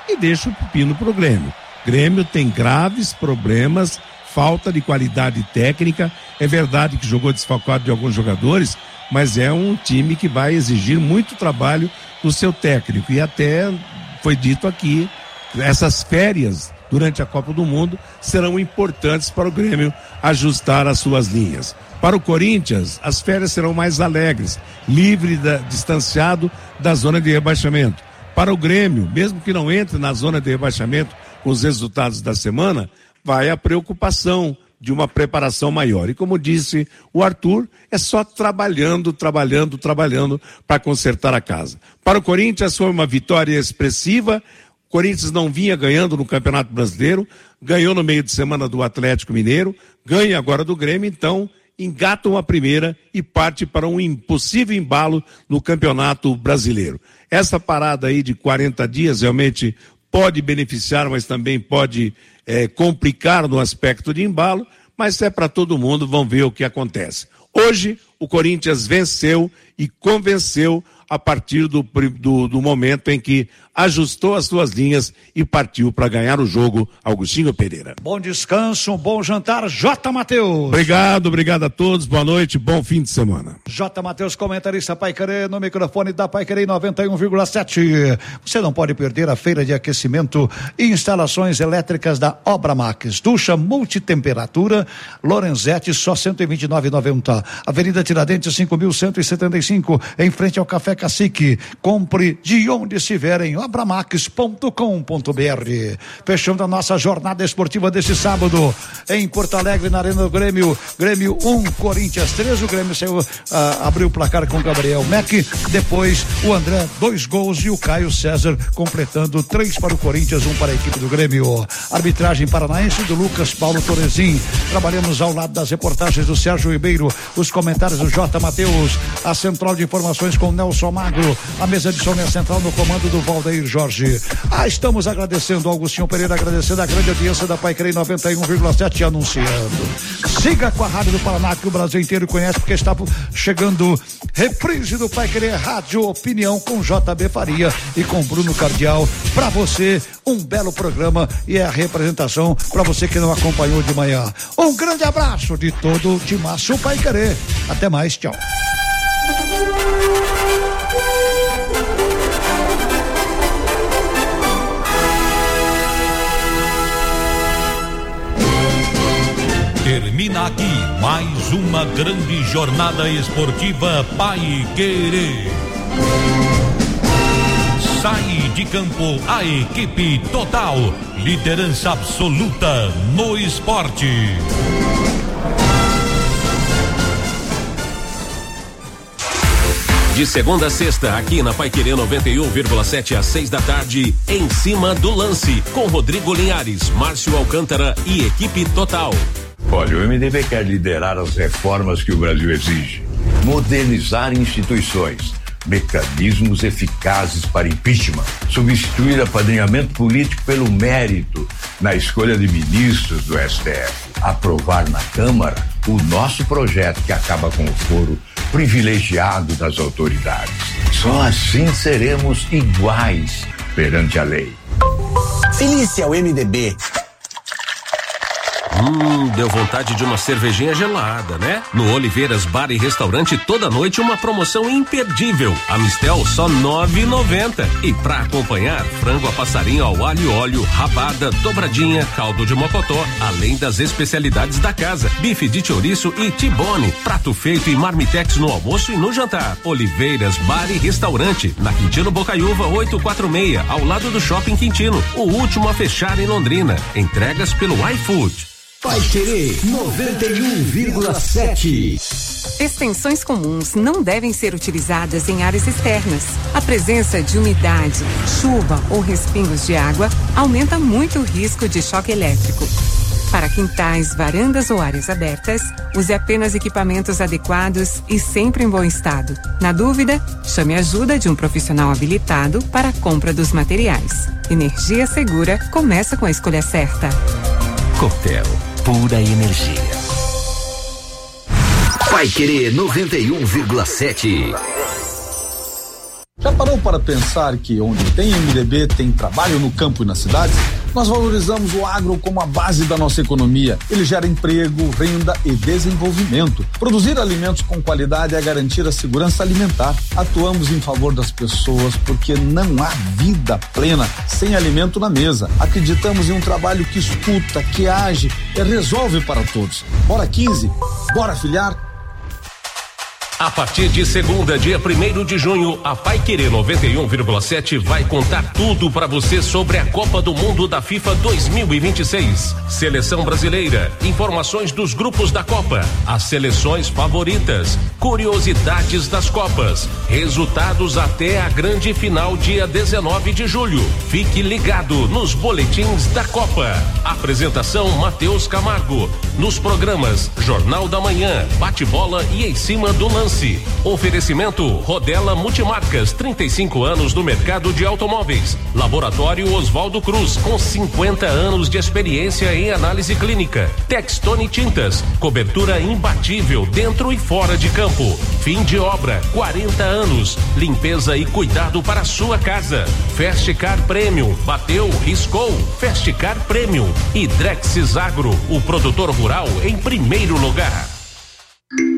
e deixa o pepino pro Grêmio. Grêmio tem graves problemas, falta de qualidade técnica. É verdade que jogou desfalcado de alguns jogadores, mas é um time que vai exigir muito trabalho do seu técnico. E até foi dito aqui, essas férias durante a Copa do Mundo serão importantes para o Grêmio ajustar as suas linhas. Para o Corinthians, as férias serão mais alegres, livre, da, distanciado da zona de rebaixamento. Para o Grêmio, mesmo que não entre na zona de rebaixamento com os resultados da semana, vai a preocupação de uma preparação maior. E como disse o Arthur, é só trabalhando, trabalhando, trabalhando para consertar a casa. Para o Corinthians foi uma vitória expressiva. O Corinthians não vinha ganhando no Campeonato Brasileiro, ganhou no meio de semana do Atlético Mineiro, ganha agora do Grêmio, então engatam a primeira e parte para um impossível embalo no Campeonato Brasileiro. Essa parada aí de quarenta dias realmente pode beneficiar, mas também pode é, complicar no aspecto de embalo, mas é para todo mundo, vamos ver o que acontece. Hoje o Corinthians venceu e convenceu a partir do, do, do momento em que ajustou as suas linhas e partiu para ganhar o jogo. Augustinho Pereira. Bom descanso, um bom jantar, J. Matheus. Obrigado, obrigado a todos, boa noite, bom fim de semana. J. Matheus, comentarista Paiquerê, no microfone da Paiquerê noventa e um vírgula sete. Você não pode perder a feira de aquecimento e instalações elétricas da Obra Max. Ducha multitemperatura, Lorenzetti, só cento e vinte e nove reais e noventa centavos. Avenida Tiradentes, cinco mil cento e setenta e cinco, em frente ao Café Cacique. Compre de onde estiver em obramax ponto com ponto br. Fechando a nossa jornada esportiva desse sábado em Porto Alegre, na Arena do Grêmio. Grêmio um, Corinthians três. O Grêmio saiu, uh, abriu o placar com o Gabriel Mack. Depois o André, dois gols, e o Caio César completando três para o Corinthians, um para a equipe do Grêmio. Arbitragem paranaense do Lucas Paulo Torezin. Trabalhamos ao lado das reportagens do Sérgio Ribeiro, os comentários do J. Matheus, a central de informações com Nelson Magro, a mesa de som e a central no comando do Valdeir Jorge. Ah, estamos agradecendo ao Augustinho Pereira, agradecendo a grande audiência da Paiquerê noventa e um vírgula sete, anunciando. Siga com a Rádio do Paraná, que o Brasil inteiro conhece, porque está chegando reprise do Paiquerê Rádio Opinião com J B Faria e com Bruno Cardial. Para você, um belo programa, e é a representação para você que não acompanhou de manhã. Um grande abraço de todo o Timaço Paiquerê. Até mais, tchau. Termina aqui mais uma grande jornada esportiva Paiquerê. Sai de campo a equipe total, liderança absoluta no esporte. De segunda a sexta, aqui na Paiquerê noventa e um vírgula sete às seis da tarde, em cima do lance, com Rodrigo Linhares, Márcio Alcântara e equipe total. Olha, o M D B quer liderar as reformas que o Brasil exige, modernizar instituições, mecanismos eficazes para impeachment, substituir apadrinhamento político pelo mérito na escolha de ministros do S T F, aprovar na Câmara o nosso projeto que acaba com o foro privilegiado das autoridades. Só assim seremos iguais perante a lei. Filie-se ao M D B. Hum, deu vontade de uma cervejinha gelada, né? No Oliveiras Bar e Restaurante, toda noite uma promoção imperdível. A Mistel só nove e noventa. E pra acompanhar, frango a passarinho ao alho e óleo, rabada, dobradinha, caldo de mocotó, além das especialidades da casa, bife de chouriço e tibone, prato feito e marmitex no almoço e no jantar. Oliveiras Bar e Restaurante, na Quintino Bocaiúva oitocentos e quarenta e seis, ao lado do Shopping Quintino, o último a fechar em Londrina. Entregas pelo iFood. Paiquerê noventa e um vírgula sete. Extensões comuns não devem ser utilizadas em áreas externas. A presença de umidade, chuva ou respingos de água aumenta muito o risco de choque elétrico. Para quintais, varandas ou áreas abertas, use apenas equipamentos adequados e sempre em bom estado. Na dúvida, chame a ajuda de um profissional habilitado para a compra dos materiais. Energia segura começa com a escolha certa. Copel, pura energia. Paiquerê noventa e um vírgula sete. Já parou para pensar que onde tem M D B tem trabalho no campo e nas cidades? Nós valorizamos o agro como a base da nossa economia. Ele gera emprego, renda e desenvolvimento. Produzir alimentos com qualidade é garantir a segurança alimentar. Atuamos em favor das pessoas porque não há vida plena sem alimento na mesa. Acreditamos em um trabalho que escuta, que age e resolve para todos. Bora quinze, bora filiar. A partir de segunda, dia primeiro de junho, a Paiquerê noventa e um vírgula sete vai contar tudo para você sobre a Copa do Mundo da FIFA dois mil e vinte e seis. Seleção brasileira, informações dos grupos da Copa, as seleções favoritas, curiosidades das Copas, resultados até a grande final dia dezenove de julho. Fique ligado nos boletins da Copa. Apresentação Matheus Camargo. Nos programas Jornal da Manhã, Bate-Bola e Em Cima do Lance. Oferecimento Rodela Multimarcas, trinta e cinco anos no mercado de automóveis. Laboratório Oswaldo Cruz, com cinquenta anos de experiência em análise clínica. Textone Tintas, cobertura imbatível dentro e fora de campo. Fim de obra, quarenta anos. Limpeza e cuidado para a sua casa. Fastcar Premium, bateu, riscou. Fastcar Premium. E Drexis Agro, o produtor rural em primeiro lugar.